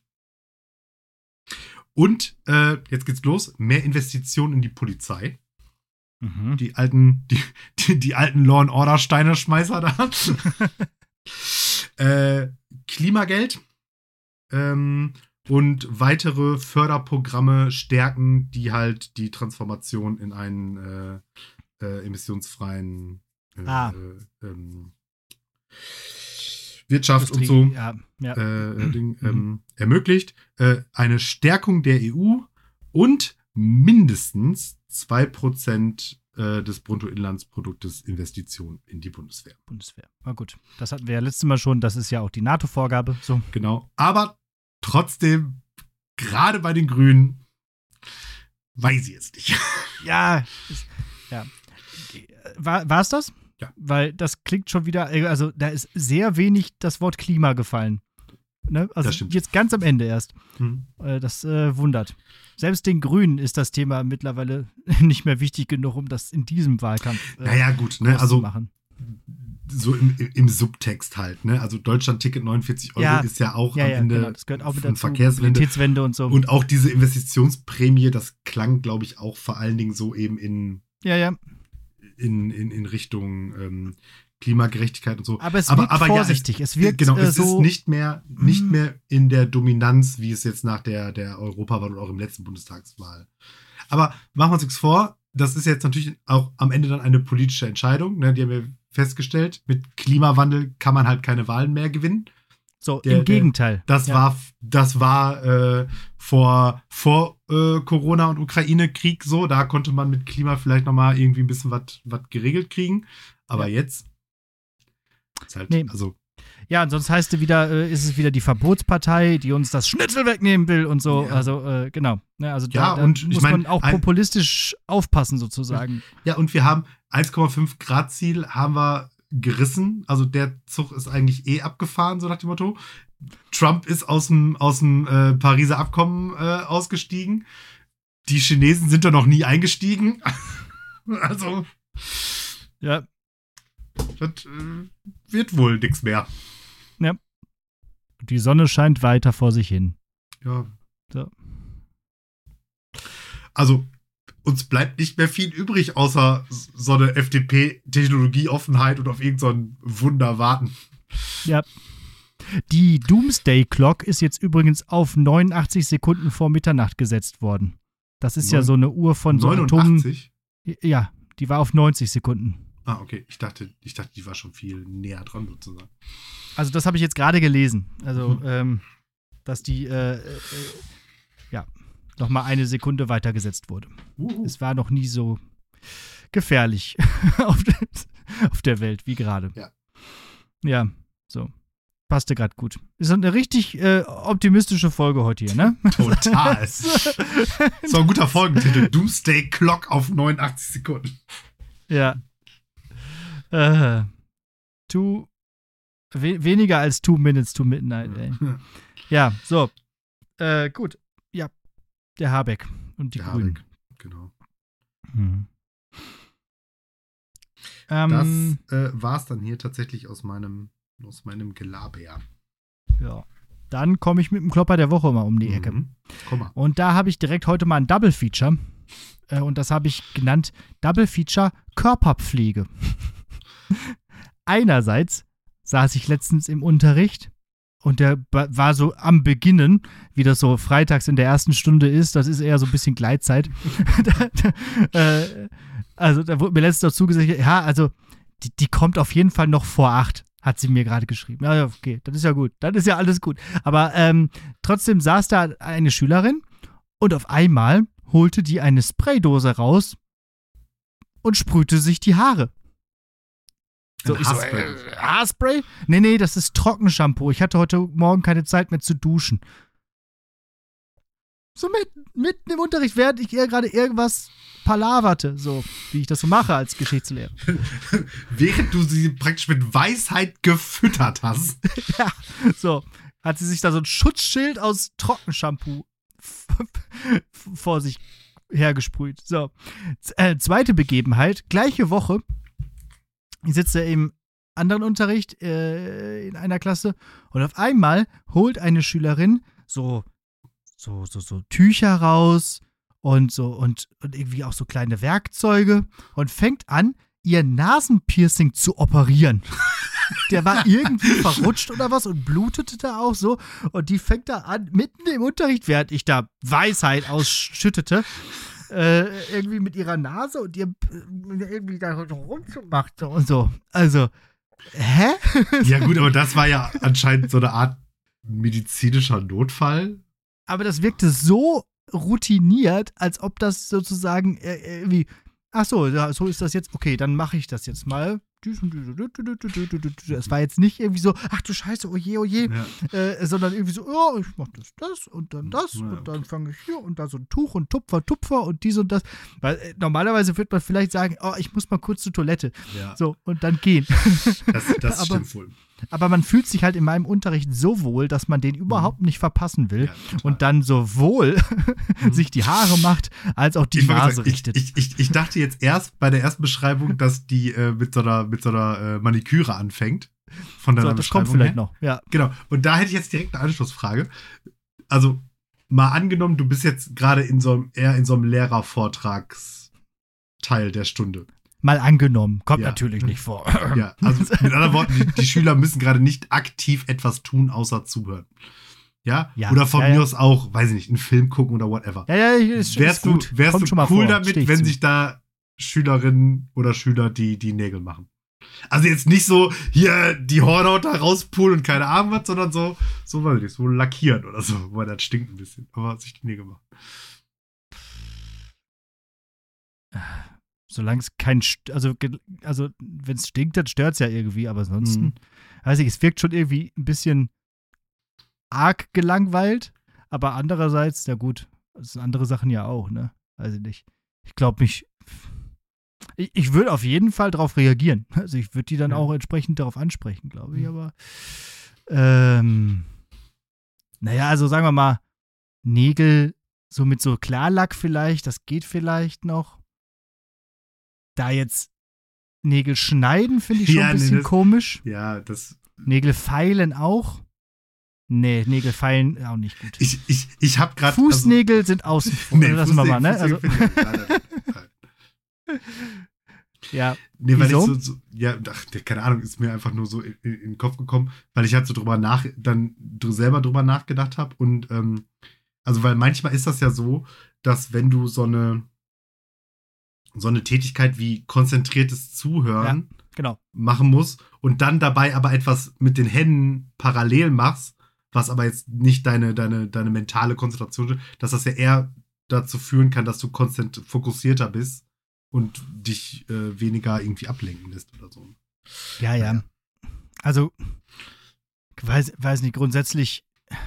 Und jetzt geht's los. Mehr Investitionen in die Polizei. Mhm. Die alten Law and Order Steineschmeißer da. Klimageld. Und weitere Förderprogramme stärken, die halt die Transformation in einen emissionsfreien Wirtschaft Industrie, und so Ding, ermöglicht. Eine Stärkung der EU und mindestens 2% des Bruttoinlandsproduktes Investitionen in die Bundeswehr. Na gut, das hatten wir ja letztes Mal schon. Das ist ja auch die NATO-Vorgabe. So. Genau, aber trotzdem, gerade bei den Grünen, weiß ich jetzt nicht. Ja. War es das? Ja. Weil das klingt schon wieder, also da ist sehr wenig das Wort Klima gefallen. Ne? Also Das stimmt. jetzt ganz am Ende erst. Hm. Das wundert. Selbst den Grünen ist das Thema mittlerweile nicht mehr wichtig genug, um das in diesem Wahlkampf Naja, gut, ne? groß zu Also machen. so im Subtext halt, ne? Also Deutschland-Ticket 49 Euro ist ja auch am Ende genau. Das gehört auch mit von dazu. Verkehrswende. Mobilitätswende und so. Und auch diese Investitionsprämie, das klang, glaube ich, auch vor allen Dingen so eben in Richtung Klimagerechtigkeit und so. Aber es wirkt vorsichtig. Ja, es wirkt genau, es so ist nicht mehr in der Dominanz, wie es jetzt nach der Europawahl und auch im letzten Bundestagswahl. Aber machen wir uns nichts vor, das ist jetzt natürlich auch am Ende dann eine politische Entscheidung. Ne? Die haben wir festgestellt, mit Klimawandel kann man halt keine Wahlen mehr gewinnen. So, im Gegenteil. Das war vor Corona und Ukraine-Krieg so. Da konnte man mit Klima vielleicht noch mal irgendwie ein bisschen was geregelt kriegen. Aber jetzt ist halt, also. Ja, und sonst ist es wieder die Verbotspartei, die uns das Schnitzel wegnehmen will und so. Ja. Also, genau. Ja, also da muss man auch populistisch aufpassen, sozusagen. Ja, und wir haben 1,5 Grad Ziel haben wir gerissen. Also der Zug ist eigentlich abgefahren, so nach dem Motto. Trump ist aus dem Pariser Abkommen ausgestiegen. Die Chinesen sind da noch nie eingestiegen. Also ja. Das wird wohl nichts mehr. Ja. Die Sonne scheint weiter vor sich hin. Ja. So. Also uns bleibt nicht mehr viel übrig, außer so eine FDP-Technologieoffenheit und auf irgendein Wunder warten. Ja. Die Doomsday Clock ist jetzt übrigens auf 89 Sekunden vor Mitternacht gesetzt worden. Das ist ja so eine Uhr von so 89? Ja, die war auf 90 Sekunden. Ah, okay. Ich dachte, die war schon viel näher dran, sozusagen. Also das habe ich jetzt gerade gelesen. Also, dass die nochmal eine Sekunde weitergesetzt wurde. Es war noch nie so gefährlich auf der Welt wie gerade. Ja. Ja, so. Passte gerade gut. Ist eine richtig optimistische Folge heute hier, ne? Total. So ein guter Folgentitel. Doomsday Clock auf 89 Sekunden. Ja. Weniger als 2 Minutes to Midnight, ey. Ja, so. Gut. Ja. Der Habeck und die Grünen. Habeck, genau. Das war's dann hier tatsächlich aus meinem Gelaber. Ja. Dann komme ich mit dem Klopper der Woche mal um die Ecke. Komm mal. Und da habe ich direkt heute mal ein Double Feature. Und das habe ich genannt Double Feature Körperpflege. Einerseits saß ich letztens im Unterricht und der war so am Beginnen, wie das so freitags in der ersten Stunde ist. Das ist eher so ein bisschen Gleitzeit. Also da wurde mir letztens dazu gesagt, ja, also die kommt auf jeden Fall noch vor 8. Hat sie mir gerade geschrieben. Ja, okay, das ist ja gut. Das ist ja alles gut. Aber trotzdem saß da eine Schülerin und auf einmal holte die eine Spraydose raus und sprühte sich die Haare. So, Haarspray. Haarspray? Nee, das ist Trockenshampoo. Ich hatte heute Morgen keine Zeit mehr zu duschen. So mitten im Unterricht, während ich ihr gerade irgendwas palaverte, so wie ich das so mache als Geschichtslehrer. Während du sie praktisch mit Weisheit gefüttert hast. Ja, so hat sie sich da so ein Schutzschild aus Trockenshampoo vor sich hergesprüht. So, zweite Begebenheit, gleiche Woche. Ich sitze im anderen Unterricht in einer Klasse und auf einmal holt eine Schülerin so Tücher raus und irgendwie auch so kleine Werkzeuge und fängt an, ihr Nasenpiercing zu operieren. Der war irgendwie verrutscht oder was und blutete da auch so. Und die fängt da an, mitten im Unterricht, während ich da Weisheit ausschüttete, irgendwie mit ihrer Nase und ihr irgendwie da rumzumachen und so. Also, hä? Ja gut, aber das war ja anscheinend so eine Art medizinischer Notfall. Aber das wirkte so routiniert, als ob das sozusagen irgendwie Ach so, ja, so ist das jetzt. Okay, dann mache ich das jetzt mal. Es war jetzt nicht irgendwie so, ach du Scheiße, oje, sondern irgendwie so, oh, ich mach das und dann das und dann fange ich hier und da so ein Tuch und Tupfer und dies und das. Weil normalerweise wird man vielleicht sagen, oh, ich muss mal kurz zur Toilette. Ja. So, und dann gehen. Das stimmt wohl. Aber man fühlt sich halt in meinem Unterricht so wohl, dass man den überhaupt nicht verpassen will und dann sowohl sich die Haare macht, als auch die Nase richtet. Ich dachte jetzt erst bei der ersten Beschreibung, dass die mit so einer Maniküre anfängt. Von deiner das kommt vielleicht noch, ja. Genau. Und da hätte ich jetzt direkt eine Anschlussfrage. Also, mal angenommen, du bist jetzt gerade eher in so einem Lehrervortragsteil der Stunde. Mal angenommen. Kommt natürlich nicht vor. Ja, also mit anderen Worten, die Schüler müssen gerade nicht aktiv etwas tun, außer zuhören. Ja? Oder von mir aus auch, weiß ich nicht, einen Film gucken oder whatever. Wärst du cool damit, wenn sich da Schülerinnen oder Schüler die Nägel machen? Also jetzt nicht so, hier die Hornhaut da rauspulen und keine Ahnung was, sondern so weiß ich nicht, so lackieren oder so, weil das stinkt ein bisschen. Aber sich die Nägel machen. Solange es kein, also wenn es stinkt, dann stört es ja irgendwie, aber ansonsten, weiß ich, es wirkt schon irgendwie ein bisschen arg gelangweilt, aber andererseits, ja gut, das sind andere Sachen ja auch, ne? Weiß ich nicht. Ich glaube ich würde auf jeden Fall darauf reagieren. Also ich würde die dann auch entsprechend darauf ansprechen, glaube ich, aber naja, also sagen wir mal, Nägel so mit so Klarlack vielleicht, das geht vielleicht noch. Da jetzt Nägel schneiden, finde ich schon ein bisschen komisch. Ja, das. Nägel feilen auch. Nee, Nägel feilen auch nicht gut. Ich habe gerade. Fußnägel sind außen vor. Nee, lassen wir mal, ne? Also, ja. Nee, weil ich keine Ahnung, ist mir einfach nur so in den Kopf gekommen, weil ich halt so selber drüber nachgedacht habe. Und also, weil manchmal ist das ja so, dass wenn du so eine Tätigkeit wie konzentriertes Zuhören machen musst und dann dabei aber etwas mit den Händen parallel machst, was aber jetzt nicht deine mentale Konzentration, dass das ja eher dazu führen kann, dass du fokussierter bist und dich weniger irgendwie ablenken lässt oder so. Ja. Also, weiß nicht, grundsätzlich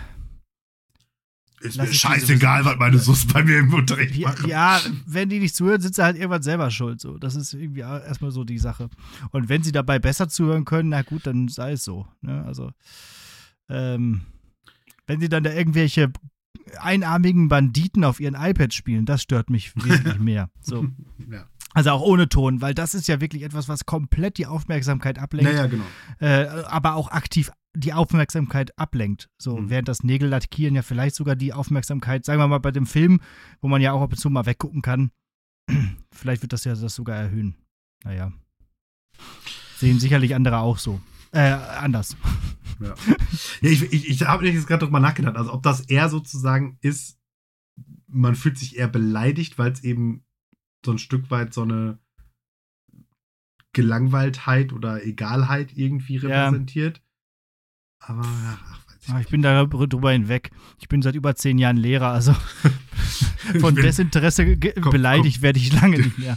ist mir scheißegal, was meine Sus bei mir im Unterricht machen. Ja, wenn die nicht zuhören, sind sie halt irgendwann selber schuld. So. Das ist irgendwie erstmal so die Sache. Und wenn sie dabei besser zuhören können, na gut, dann sei es so. Ne? Also, wenn sie dann da irgendwelche einarmigen Banditen auf ihren iPads spielen, das stört mich wesentlich mehr. So. Ja. Also auch ohne Ton, weil das ist ja wirklich etwas, was komplett die Aufmerksamkeit ablenkt. Ja, genau. Aber auch aktiv die Aufmerksamkeit ablenkt. So, während das Nägellackieren ja vielleicht sogar die Aufmerksamkeit, sagen wir mal bei dem Film, wo man ja auch ab und zu mal weggucken kann, vielleicht wird das ja das sogar erhöhen. Naja. Sehen sicherlich andere auch so. Anders. Ja, ich habe jetzt gerade drüber nachgedacht, also ob das eher sozusagen ist, man fühlt sich eher beleidigt, weil es eben so ein Stück weit so eine Gelangweiltheit oder Egalheit irgendwie repräsentiert. Aber weiß ich nicht. Ich bin darüber hinweg. Ich bin seit über 10 Jahren Lehrer, also von Desinteresse beleidigt werde ich lange nicht mehr.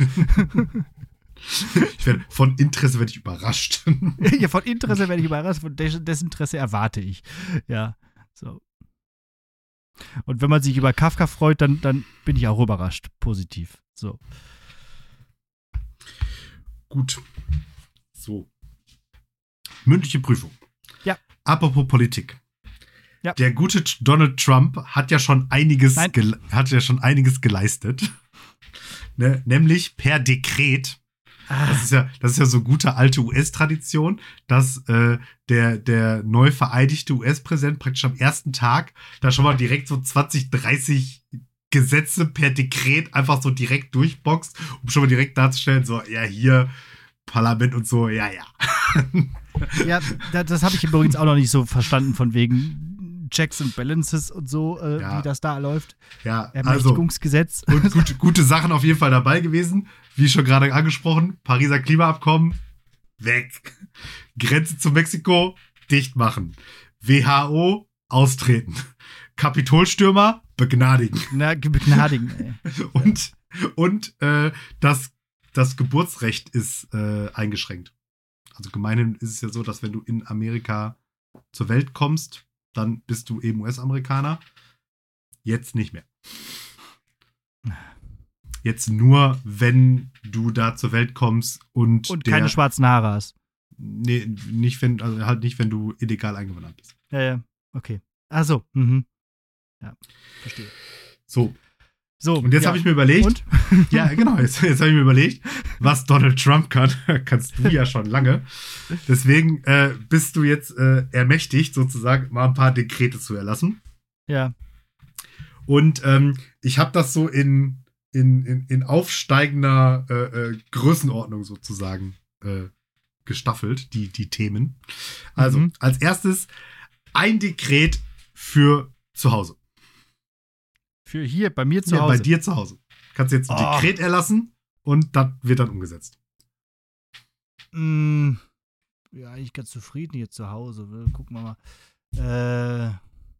Von Interesse werde ich überrascht. Ja, von Interesse werde ich überrascht, von Desinteresse erwarte ich. Ja, so. Und wenn man sich über Kafka freut, dann bin ich auch überrascht. Positiv. So. Gut. So. Mündliche Prüfung. Ja. Apropos Politik. Ja. Der gute Donald Trump hat ja schon einiges geleistet. Ne? Nämlich per Dekret. Das ist ja so gute alte US-Tradition, dass der neu vereidigte US-Präsident praktisch am ersten Tag da schon mal direkt so 20, 30 Gesetze per Dekret einfach so direkt durchboxt, um schon mal direkt darzustellen, so, ja, hier Parlament und so, ja. Ja, das habe ich übrigens auch noch nicht so verstanden, von wegen Checks and Balances und so, wie das da läuft. Ja, Ermächtigungsgesetz. Und gute Sachen auf jeden Fall dabei gewesen. Wie schon gerade angesprochen, Pariser Klimaabkommen, weg. Grenze zu Mexiko, dicht machen. WHO, austreten. Kapitolstürmer, begnadigen. Na, begnadigen, ey. Und das das Geburtsrecht ist eingeschränkt. Also gemeinhin ist es ja so, dass wenn du in Amerika zur Welt kommst, dann bist du eben US-Amerikaner. Jetzt nicht mehr. Jetzt nur, wenn du da zur Welt kommst und keine schwarzen Haare hast. Nee, nicht wenn du illegal eingewandert bist. Ja, okay. Ach so, ja, verstehe. So, und jetzt habe ich mir überlegt, und? Ja, genau, jetzt habe ich mir überlegt, was Donald Trump kann, kannst du ja schon lange. Deswegen bist du jetzt ermächtigt, sozusagen mal ein paar Dekrete zu erlassen. Ja. Und ich habe das so in aufsteigender Größenordnung sozusagen gestaffelt, die Themen. Also, als erstes ein Dekret für zu Hause. Für hier, bei mir zu Hause? Ja, bei dir zu Hause. Kannst jetzt ein Dekret erlassen und das wird dann umgesetzt. Ja, eigentlich ganz zufrieden hier zu Hause. Gucken wir mal.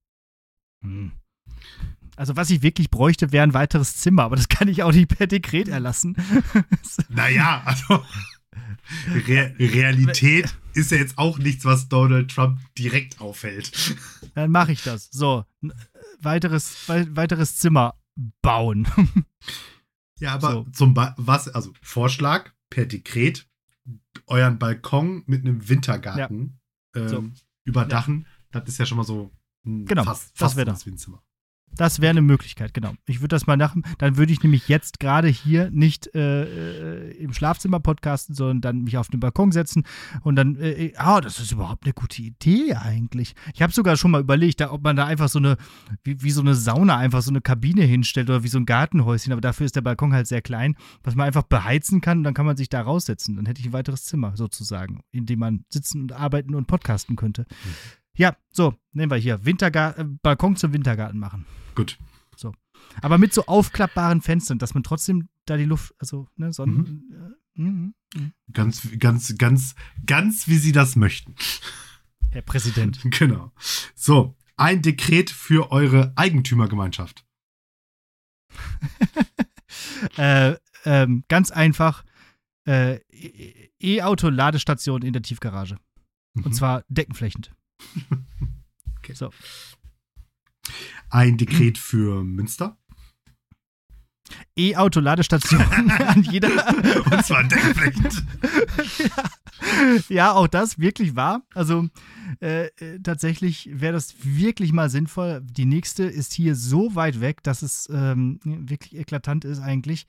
Also, was ich wirklich bräuchte, wäre ein weiteres Zimmer, aber das kann ich auch nicht per Dekret erlassen. Naja, also Realität ist ja jetzt auch nichts, was Donald Trump direkt auffällt. Dann mache ich das. So, weiteres Zimmer bauen. Ja, aber also Vorschlag per Dekret, euren Balkon mit einem Wintergarten überdachen, das ist ja schon mal so fast das wäre das wie ein Zimmer. Das wäre eine Möglichkeit, genau. Ich würde das mal machen. Dann würde ich nämlich jetzt gerade hier nicht im Schlafzimmer podcasten, sondern dann mich auf den Balkon setzen und dann, das ist überhaupt eine gute Idee eigentlich. Ich habe sogar schon mal überlegt, ob man da einfach so eine, wie so eine Sauna, einfach so eine Kabine hinstellt oder wie so ein Gartenhäuschen, aber dafür ist der Balkon halt sehr klein, was man einfach beheizen kann und dann kann man sich da raussetzen. Dann hätte ich ein weiteres Zimmer sozusagen, in dem man sitzen und arbeiten und podcasten könnte. Ja, so, nehmen wir hier. Balkon zum Wintergarten machen. Gut. So. Aber mit so aufklappbaren Fenstern, dass man trotzdem da die Luft, also, ne, Ganz wie Sie das möchten. Herr Präsident. Genau. So, ein Dekret für eure Eigentümergemeinschaft. Ganz einfach. E-Auto-Ladestation in der Tiefgarage. Und zwar deckenflächend. Okay. So. Ein Dekret für Münster. E-Auto-Ladestation an jeder. Und zwar deckenflächend. Ja, auch das wirklich wahr. Also tatsächlich wäre das wirklich mal sinnvoll. Die nächste ist hier so weit weg, dass es wirklich eklatant ist eigentlich.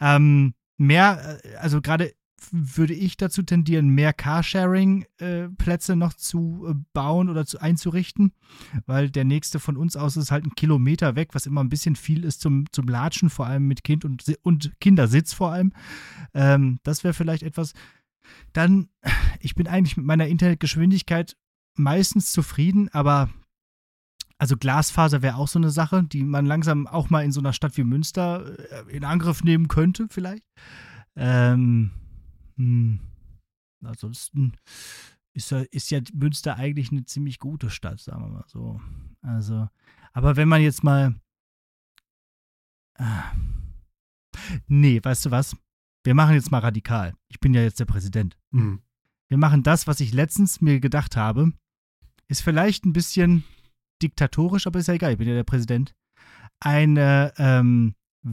Also gerade würde ich dazu tendieren, mehr Carsharing-Plätze noch zu bauen oder einzurichten, weil der nächste von uns aus ist halt 1 Kilometer weg, was immer ein bisschen viel ist zum Latschen, vor allem mit Kind und Kindersitz vor allem. Das wäre vielleicht etwas. Dann, ich bin eigentlich mit meiner Internetgeschwindigkeit meistens zufrieden, aber also Glasfaser wäre auch so eine Sache, die man langsam auch mal in so einer Stadt wie Münster in Angriff nehmen könnte vielleicht. Ansonsten ist ja Münster eigentlich eine ziemlich gute Stadt, sagen wir mal so. Also, aber wenn man jetzt mal nee, weißt du was? Wir machen jetzt mal radikal. Ich bin ja jetzt der Präsident. Wir machen das, was ich letztens mir gedacht habe, ist vielleicht ein bisschen diktatorisch, aber ist ja egal, ich bin ja der Präsident. Eine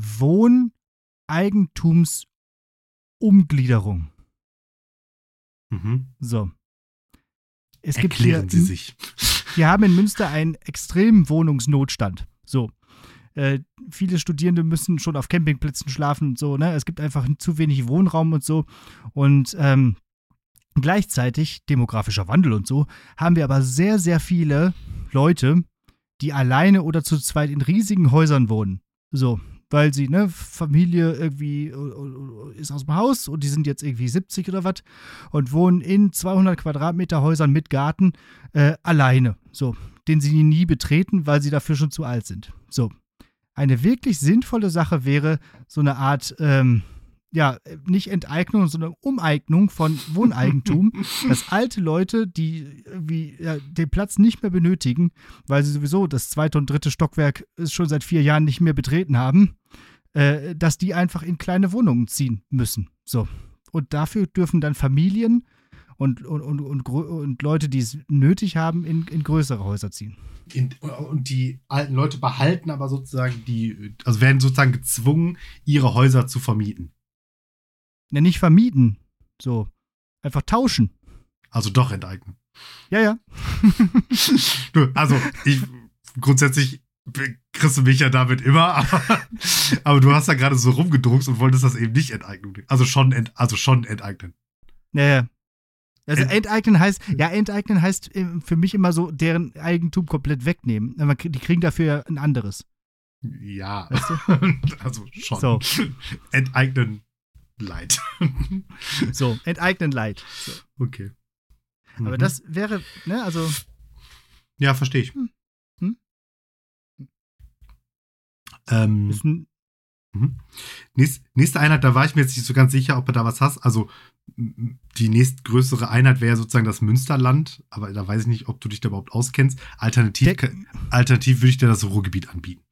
Wohneigentumsumgliederung. So. Erklären Sie sich. Wir haben in Münster einen extremen Wohnungsnotstand. So. Viele Studierende müssen schon auf Campingplätzen schlafen und so, ne? Es gibt einfach zu wenig Wohnraum und so. Und gleichzeitig, demografischer Wandel und so, haben wir aber sehr, sehr viele Leute, die alleine oder zu zweit in riesigen Häusern wohnen. So. Weil sie, ne, Familie irgendwie ist aus dem Haus und die sind jetzt irgendwie 70 oder was und wohnen in 200 Quadratmeter Häusern mit Garten alleine, so, den sie nie betreten, weil sie dafür schon zu alt sind. So, eine wirklich sinnvolle Sache wäre so eine Art, nicht Enteignung, sondern Umeignung von Wohneigentum, dass alte Leute, die irgendwie den Platz nicht mehr benötigen, weil sie sowieso das 2. und 3. Stockwerk schon seit 4 Jahren nicht mehr betreten haben, dass die einfach in kleine Wohnungen ziehen müssen. So. Und dafür dürfen dann Familien und Leute, die es nötig haben, in größere Häuser ziehen. Und die alten Leute behalten aber sozusagen also werden sozusagen gezwungen, ihre Häuser zu vermieten. Ja, nicht vermieten. So. Einfach tauschen. Also doch enteignen. Ja. Also, grundsätzlich kriegst du mich ja damit immer, aber du hast da gerade so rumgedruckst und wolltest das eben nicht enteignen. Also schon enteignen. Ja. Also enteignen heißt für mich immer so, deren Eigentum komplett wegnehmen. Die kriegen dafür ja ein anderes. Ja, weißt du? Also schon. So. Enteignen Light. So, enteignen Light. So. Okay. Aber das wäre, ne, also. Ja, verstehe ich. Nächste Einheit, da war ich mir jetzt nicht so ganz sicher, ob du da was hast. Also die nächstgrößere Einheit wäre ja sozusagen das Münsterland, aber da weiß ich nicht, ob du dich da überhaupt auskennst. Alternativ würde ich dir das Ruhrgebiet anbieten.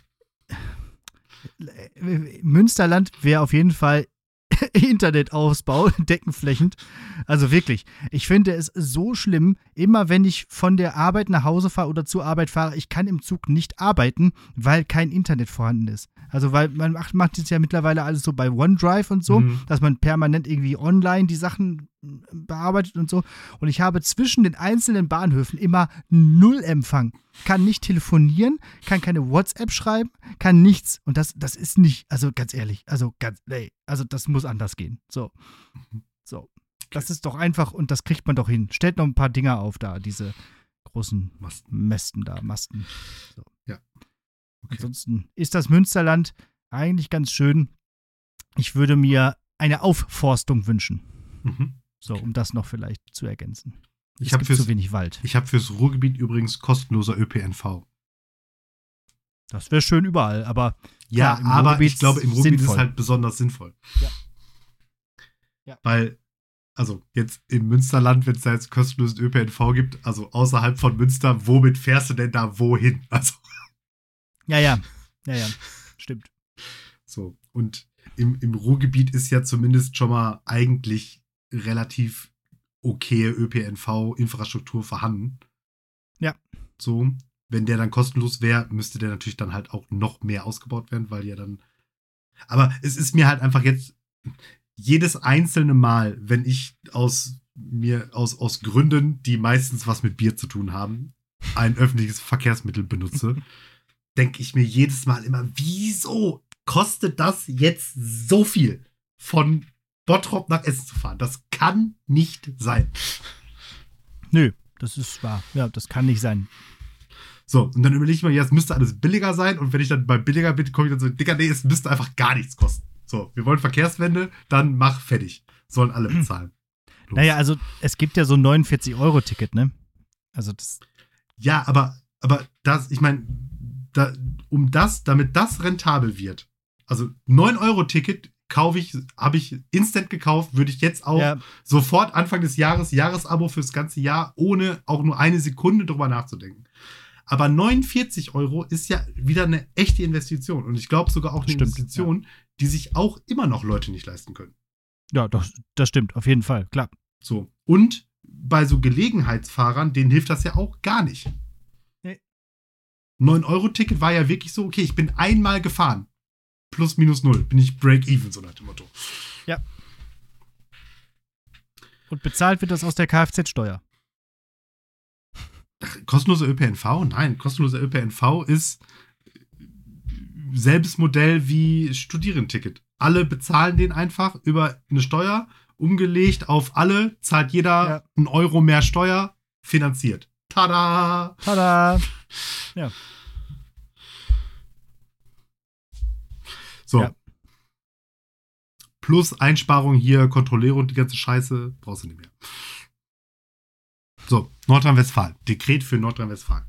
Münsterland wäre auf jeden Fall Internetausbau, deckenflächend. Also wirklich, ich finde es so schlimm, immer wenn ich von der Arbeit nach Hause fahre oder zur Arbeit fahre, ich kann im Zug nicht arbeiten, weil kein Internet vorhanden ist. Also weil man macht jetzt ja mittlerweile alles so bei OneDrive und so, dass man permanent irgendwie online die Sachen bearbeitet und so. Und ich habe zwischen den einzelnen Bahnhöfen immer null Empfang. Kann nicht telefonieren, kann keine WhatsApp schreiben, kann nichts. Und das ist nicht, also ganz ehrlich, also das muss anders gehen. So. Das ist doch einfach und das kriegt man doch hin. Stellt noch ein paar Dinger auf da, diese großen Masten. So. Ja. Okay. Ansonsten ist das Münsterland eigentlich ganz schön. Ich würde mir eine Aufforstung wünschen. So, um das noch vielleicht zu ergänzen. Es gibt zu wenig Wald. Ich habe fürs Ruhrgebiet übrigens kostenloser ÖPNV. Das wäre schön überall, aber ja, klar, aber ich glaube, im Ruhrgebiet ist es halt besonders sinnvoll. Ja. Weil, also jetzt im Münsterland, wenn es da jetzt kostenlosen ÖPNV gibt, also außerhalb von Münster, womit fährst du denn da wohin? Also. Ja, stimmt. So, und im Ruhrgebiet ist ja zumindest schon mal eigentlich relativ okay ÖPNV-Infrastruktur vorhanden. Ja. So, wenn der dann kostenlos wäre, müsste der natürlich dann halt auch noch mehr ausgebaut werden, weil ja dann. Aber es ist mir halt einfach jetzt jedes einzelne Mal, wenn ich aus Gründen, die meistens was mit Bier zu tun haben, ein öffentliches Verkehrsmittel benutze, denke ich mir jedes Mal immer, wieso kostet das jetzt so viel, von Bottrop nach Essen zu fahren? Das kann nicht sein. Nö, das ist wahr. Ja, das kann nicht sein. So, und dann überlege ich mir, ja, es müsste alles billiger sein. Und wenn ich dann bei billiger bin, komme ich dann so, Digga, nee, es müsste einfach gar nichts kosten. So, wir wollen Verkehrswende, dann mach fertig. Sollen alle bezahlen. Los. Naja, also es gibt ja so ein 49-Euro-Ticket, ne? Also das. Ja, aber das, ich meine, damit das rentabel wird, also 9-Euro-Ticket habe ich instant gekauft, würde ich jetzt auch sofort Anfang des Jahresabo fürs ganze Jahr, ohne auch nur eine Sekunde drüber nachzudenken. Aber 49 Euro ist ja wieder eine echte Investition. Und ich glaube sogar auch eine Investition, die sich auch immer noch Leute nicht leisten können. Ja, doch, das stimmt, auf jeden Fall, klar. So. Und bei so Gelegenheitsfahrern, denen hilft das ja auch gar nicht. Nee. 9-Euro-Ticket war ja wirklich so, okay, ich bin einmal gefahren. Plus, minus 0. Bin ich Break-Even, so nach dem Motto. Ja. Und bezahlt wird das aus der Kfz-Steuer. Kostenloser ÖPNV? Nein, kostenloser ÖPNV ist selbes Modell wie Studierendenticket. Alle bezahlen den einfach über eine Steuer, umgelegt auf alle, zahlt jeder einen Euro mehr Steuer, finanziert. Tada! Tada! Ja. So. Ja. Plus Einsparung hier, Kontrolleure und die ganze Scheiße, brauchst du nicht mehr. So, Nordrhein-Westfalen. Dekret für Nordrhein-Westfalen.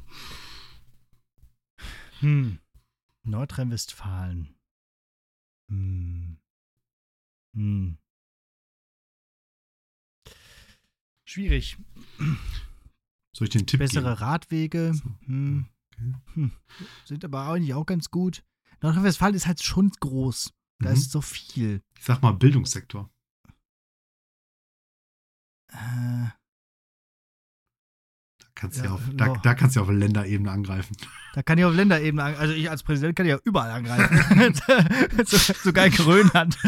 Nordrhein-Westfalen. Schwierig. Soll ich den Tipp Bessere geben? Radwege. Sind aber eigentlich auch ganz gut. Nordrhein-Westfalen ist halt schon groß. Da ist so viel. Ich sag mal Bildungssektor. Da kannst du ja auf Länderebene angreifen. Da kann ich auf Länderebene angreifen. Also ich als Präsident kann ja überall angreifen. Sogar in Grönland.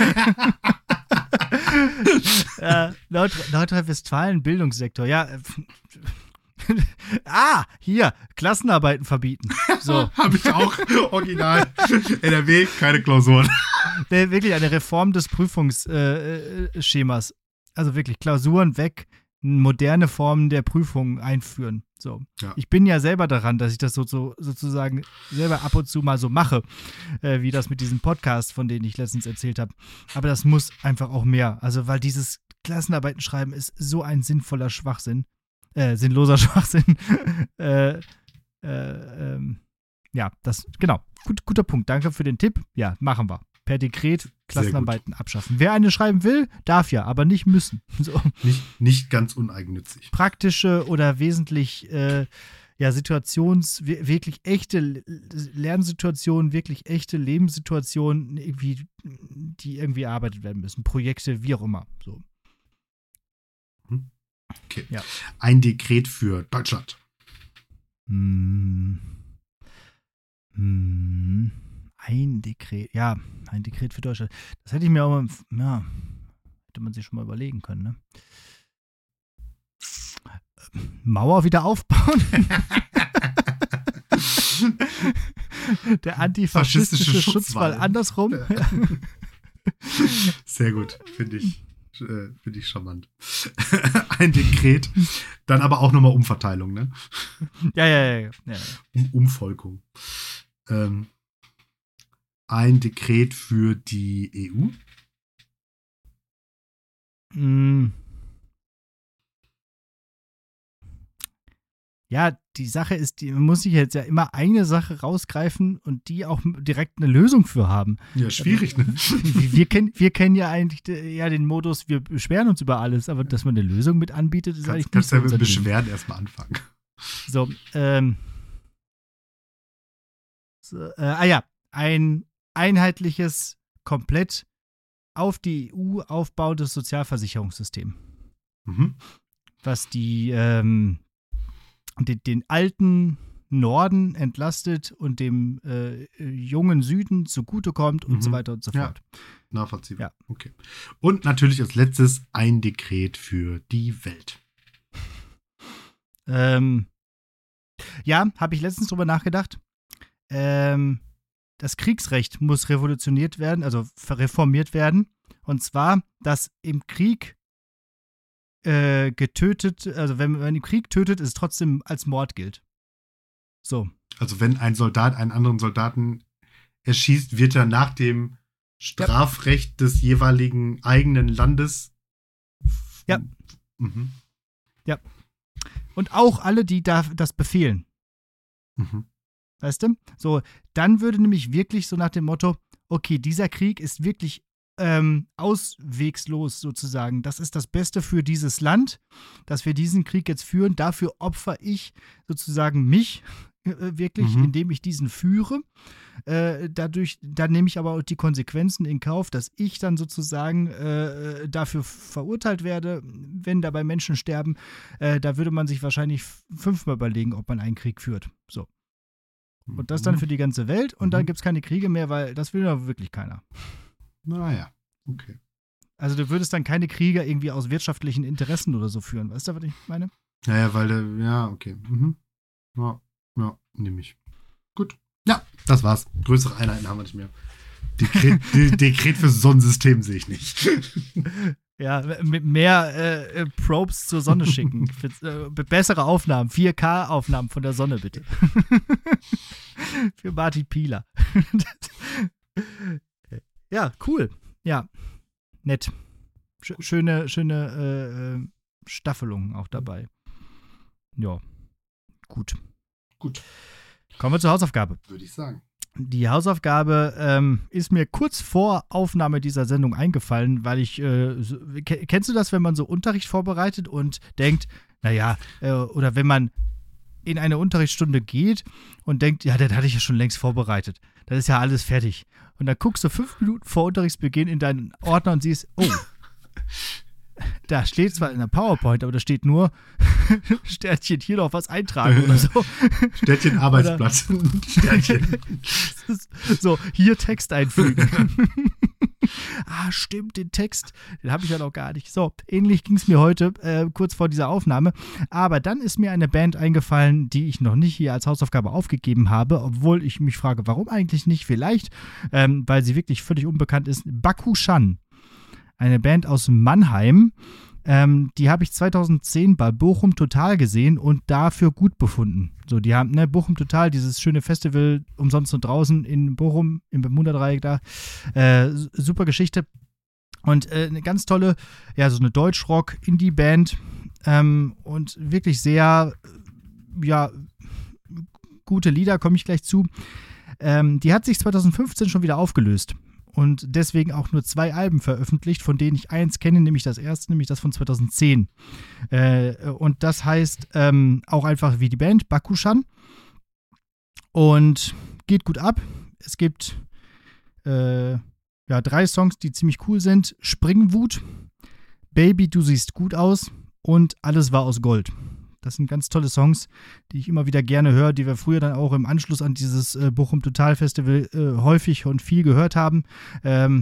Nordrhein-Westfalen, Bildungssektor. Ja. Hier, Klassenarbeiten verbieten. So. Habe ich auch original. NRW, keine Klausuren. Wirklich eine Reform des Prüfungsschemas. Also wirklich, Klausuren weg, moderne Formen der Prüfung einführen. So. Ja. Ich bin ja selber daran, dass ich das sozusagen selber ab und zu mal so mache, wie das mit diesem Podcast, von denen ich letztens erzählt habe. Aber das muss einfach auch mehr. Also, weil dieses Klassenarbeiten schreiben ist so ein sinnloser Schwachsinn. Ja, das, genau. Guter Punkt. Danke für den Tipp. Ja, machen wir. Per Dekret Klassenarbeiten abschaffen. Wer eine schreiben will, darf ja, aber nicht müssen. So. Nicht ganz uneigennützig. Praktische oder wesentlich wirklich echte Lernsituationen, wirklich echte Lebenssituationen, die irgendwie erarbeitet werden müssen. Projekte, wie auch immer. So. Okay. Ja. Ein Dekret für Deutschland. Ein Dekret, ja, ein Dekret für Deutschland. Das hätte ich mir auch mal, hätte man sich schon mal überlegen können, ne? Mauer wieder aufbauen. Der antifaschistische Schutzwall andersrum. Ja. Sehr gut, finde ich charmant. Ein Dekret, dann aber auch nochmal Umverteilung, ne? Ja. Umvolkung. Ein Dekret für die EU? Ja, die Sache ist, man muss sich jetzt ja immer eine Sache rausgreifen und die auch direkt eine Lösung für haben. Ja, schwierig, ne? Wir kennen ja eigentlich den Modus, wir beschweren uns über alles, aber dass man eine Lösung mit anbietet, ist eigentlich nicht so. Kannst ja mit Beschwerden erstmal anfangen. So, ein einheitliches, komplett auf die EU aufbauendes Sozialversicherungssystem. Was den alten Norden entlastet und dem jungen Süden zugutekommt und so weiter und so fort. Ja, nachvollziehbar. Ja. Okay. Und natürlich als letztes ein Dekret für die Welt. Ja, habe ich letztens drüber nachgedacht. Das Kriegsrecht muss revolutioniert werden, also reformiert werden. Und zwar, dass im Krieg getötet, also wenn man im Krieg tötet, es trotzdem als Mord gilt. So. Also wenn ein Soldat einen anderen Soldaten erschießt, wird er nach dem Strafrecht des jeweiligen eigenen Landes. Ja. Ja. Und auch alle, die das befehlen. Weißt du? So, dann würde nämlich wirklich so nach dem Motto, okay, dieser Krieg ist wirklich auswegslos sozusagen. Das ist das Beste für dieses Land, dass wir diesen Krieg jetzt führen. Dafür opfere ich sozusagen mich wirklich, indem ich diesen führe. Dann nehme ich aber auch die Konsequenzen in Kauf, dass ich dann sozusagen dafür verurteilt werde, wenn dabei Menschen sterben. Da würde man sich wahrscheinlich 5-mal überlegen, ob man einen Krieg führt. So. Und das dann für die ganze Welt und dann gibt es keine Kriege mehr, weil das will ja wirklich keiner. Naja, okay. Also du würdest dann keine Kriege irgendwie aus wirtschaftlichen Interessen oder so führen. Weißt du, was ich meine? Naja, okay. Ja, nehme ich. Gut. Ja, das war's. Größere Einheiten haben wir nicht mehr. Dekret für Sonnensystem sehe ich nicht. Ja, mit mehr Probes zur Sonne schicken. Für, bessere Aufnahmen, 4K-Aufnahmen von der Sonne, bitte. Für Martin Pieler. Ja, cool. Ja, nett. Schöne Staffelung auch dabei. Ja, gut. Kommen wir zur Hausaufgabe. Würde ich sagen. Die Hausaufgabe ist mir kurz vor Aufnahme dieser Sendung eingefallen, weil kennst du das, wenn man so Unterricht vorbereitet und denkt, naja, oder wenn man in eine Unterrichtsstunde geht und denkt, ja, das hatte ich ja schon längst vorbereitet. Das ist ja alles fertig. Und dann guckst du 5 Minuten vor Unterrichtsbeginn in deinen Ordner und siehst, oh, Da steht zwar in der PowerPoint, aber da steht nur Sternchen hier noch was eintragen oder so. Sternchen Arbeitsblatt. Sternchen. So, hier Text einfügen. Stimmt, den Text, den habe ich ja noch gar nicht. So, ähnlich ging es mir heute, kurz vor dieser Aufnahme. Aber dann ist mir eine Band eingefallen, die ich noch nicht hier als Hausaufgabe aufgegeben habe, obwohl ich mich frage, warum eigentlich nicht? Vielleicht, weil sie wirklich völlig unbekannt ist. Bakushan, eine Band aus Mannheim. Die habe ich 2010 bei Bochum Total gesehen und dafür gut befunden. So, die haben, Bochum Total, dieses schöne Festival umsonst und draußen in Bochum, im Bermuda-Dreieck da. Super Geschichte. Und eine ganz tolle, ja, so eine Deutschrock-Indie-Band und wirklich sehr, ja, gute Lieder, komme ich gleich zu. Die hat sich 2015 schon wieder aufgelöst. Und deswegen auch nur 2 Alben veröffentlicht, von denen ich eins kenne, nämlich das erste, nämlich das von 2010. Und das heißt auch einfach wie die Band, Bakushan. Und geht gut ab. Es gibt 3 Songs, die ziemlich cool sind. Springwut, Baby, du siehst gut aus und Alles war aus Gold. Das sind ganz tolle Songs, die ich immer wieder gerne höre, die wir früher dann auch im Anschluss an dieses Bochum Total Festival häufig und viel gehört haben. Kann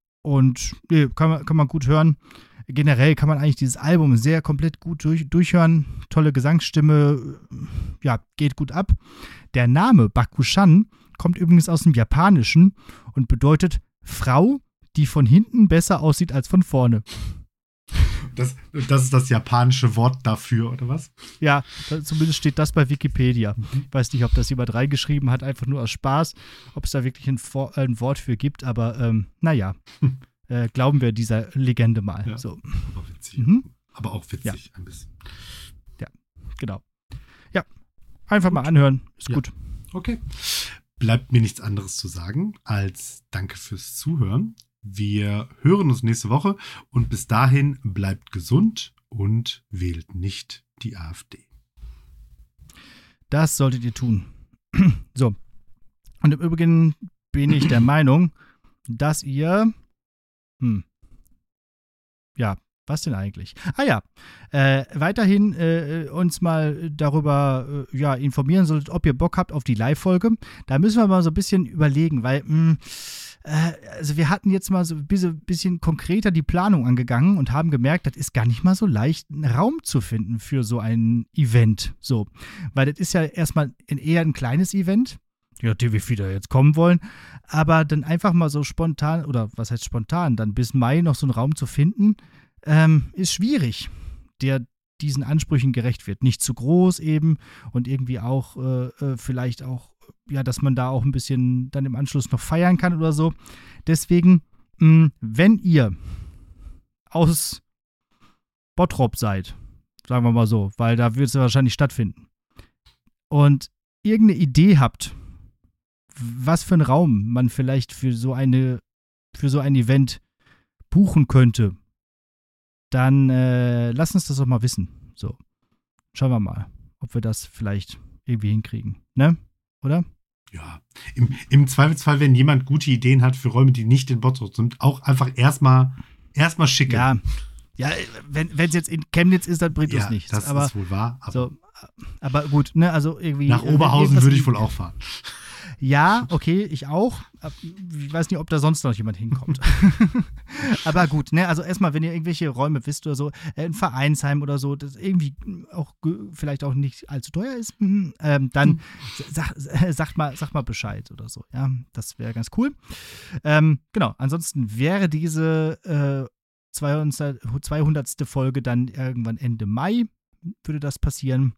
man gut hören. Generell kann man eigentlich dieses Album sehr komplett gut durchhören. Tolle Gesangsstimme, ja, geht gut ab. Der Name Bakushan kommt übrigens aus dem Japanischen und bedeutet Frau, die von hinten besser aussieht als von vorne. Das ist das japanische Wort dafür, oder was? Ja, zumindest steht das bei Wikipedia. Ich weiß nicht, ob das jemand reingeschrieben hat, einfach nur aus Spaß, ob es da wirklich ein Wort für gibt, aber glauben wir dieser Legende mal. Ja, so. Aber witzig. Aber auch witzig ein bisschen. Ja, genau. Ja, einfach gut. Mal anhören, ist gut. Okay. Bleibt mir nichts anderes zu sagen, als danke fürs Zuhören. Wir hören uns nächste Woche und bis dahin bleibt gesund und wählt nicht die AfD. Das solltet ihr tun. So. Und im Übrigen bin ich der Meinung, dass ihr was denn eigentlich? Weiterhin uns mal darüber informieren solltet, ob ihr Bock habt auf die Live-Folge. Da müssen wir mal so ein bisschen überlegen, weil also wir hatten jetzt mal so ein bisschen konkreter die Planung angegangen und haben gemerkt, das ist gar nicht mal so leicht, einen Raum zu finden für so ein Event. So, weil das ist ja erstmal eher ein kleines Event. Ja, wie viele jetzt kommen wollen, aber dann einfach mal so spontan, oder was heißt spontan, dann bis Mai noch so einen Raum zu finden, ist schwierig, der diesen Ansprüchen gerecht wird. Nicht zu groß eben und irgendwie auch vielleicht auch, ja, dass man da auch ein bisschen dann im Anschluss noch feiern kann oder so. Deswegen, wenn ihr aus Bottrop seid, sagen wir mal so, weil da wird es ja wahrscheinlich stattfinden, und irgendeine Idee habt, was für einen Raum man vielleicht für so ein Event buchen könnte, dann lasst uns das doch mal wissen. So, schauen wir mal, ob wir das vielleicht irgendwie hinkriegen, ne? Oder? Ja, im Zweifelsfall, wenn jemand gute Ideen hat für Räume, die nicht in Bottrop sind, auch einfach erstmal schicken. Ja, wenn es jetzt in Chemnitz ist, dann bringt uns nichts. Das ist wohl wahr. Aber gut, ne, also irgendwie. Nach Oberhausen würde ich wohl auch fahren. Ja, okay, ich auch. Ich weiß nicht, ob da sonst noch jemand hinkommt. Aber gut, ne, also erstmal, wenn ihr irgendwelche Räume wisst oder so, ein Vereinsheim oder so, das irgendwie auch vielleicht auch nicht allzu teuer ist, dann sagt mal Bescheid oder so. Ja, das wäre ganz cool. Genau, ansonsten wäre diese 200. Folge dann irgendwann Ende Mai, würde das passieren.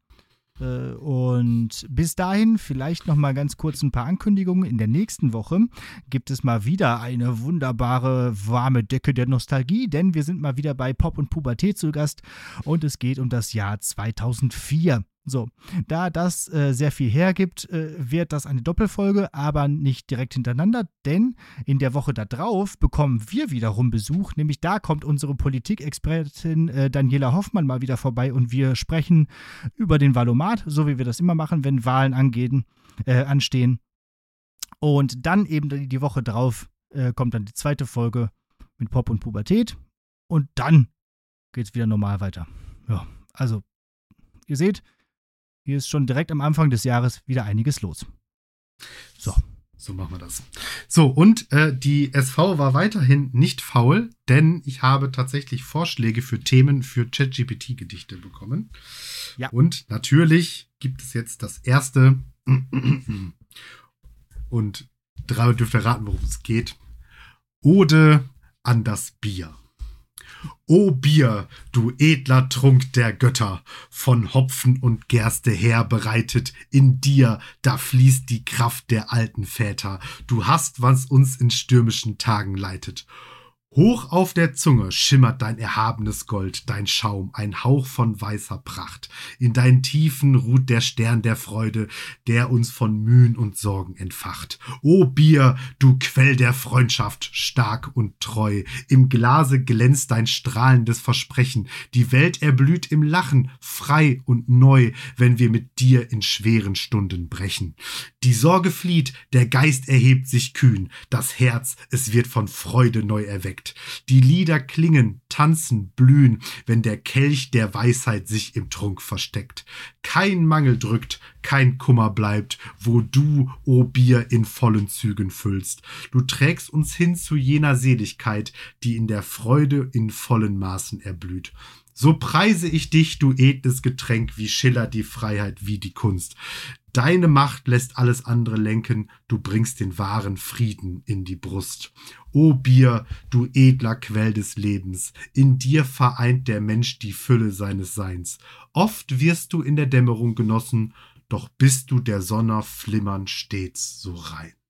Und bis dahin vielleicht noch mal ganz kurz ein paar Ankündigungen. In der nächsten Woche gibt es mal wieder eine wunderbare warme Decke der Nostalgie, denn wir sind mal wieder bei Pop und Pubertät zu Gast und es geht um das Jahr 2004. So, da das sehr viel hergibt, wird das eine Doppelfolge, aber nicht direkt hintereinander, denn in der Woche da drauf bekommen wir wiederum Besuch, nämlich da kommt unsere Politikexpertin Daniela Hoffmann mal wieder vorbei und wir sprechen über den Valomat, so wie wir das immer machen, wenn Wahlen anstehen. Und dann eben die Woche drauf kommt dann die zweite Folge mit Pop und Pubertät und dann geht es wieder normal weiter. Ja, also, ihr seht, hier ist schon direkt am Anfang des Jahres wieder einiges los. So machen wir das. So, und die SV war weiterhin nicht faul, denn ich habe tatsächlich Vorschläge für Themen für ChatGPT-Gedichte bekommen. Ja. Und natürlich gibt es jetzt das erste. Und dürft ihr raten, worum es geht. Ode an das Bier. O Bier, du edler Trunk der Götter, von Hopfen und Gerste herbereitet, in dir, da fließt die Kraft der alten Väter. Du hast, was uns in stürmischen Tagen leitet. Hoch auf der Zunge schimmert dein erhabenes Gold, dein Schaum, ein Hauch von weißer Pracht. In deinen Tiefen ruht der Stern der Freude, der uns von Mühen und Sorgen entfacht. O Bier, du Quell der Freundschaft, stark und treu, im Glase glänzt dein strahlendes Versprechen. Die Welt erblüht im Lachen, frei und neu, wenn wir mit dir in schweren Stunden brechen. Die Sorge flieht, der Geist erhebt sich kühn, das Herz, es wird von Freude neu erweckt. Die Lieder klingen, tanzen, blühen, wenn der Kelch der Weisheit sich im Trunk versteckt. Kein Mangel drückt, kein Kummer bleibt, wo du, o Bier, in vollen Zügen füllst. Du trägst uns hin zu jener Seligkeit, die in der Freude in vollen Maßen erblüht. So preise ich dich, du edles Getränk, wie Schiller die Freiheit, wie die Kunst. Deine Macht lässt alles andere lenken, du bringst den wahren Frieden in die Brust. O Bier, du edler Quell des Lebens, in dir vereint der Mensch die Fülle seines Seins. Oft wirst du in der Dämmerung genossen, doch bist du der Sonne flimmern stets so rein.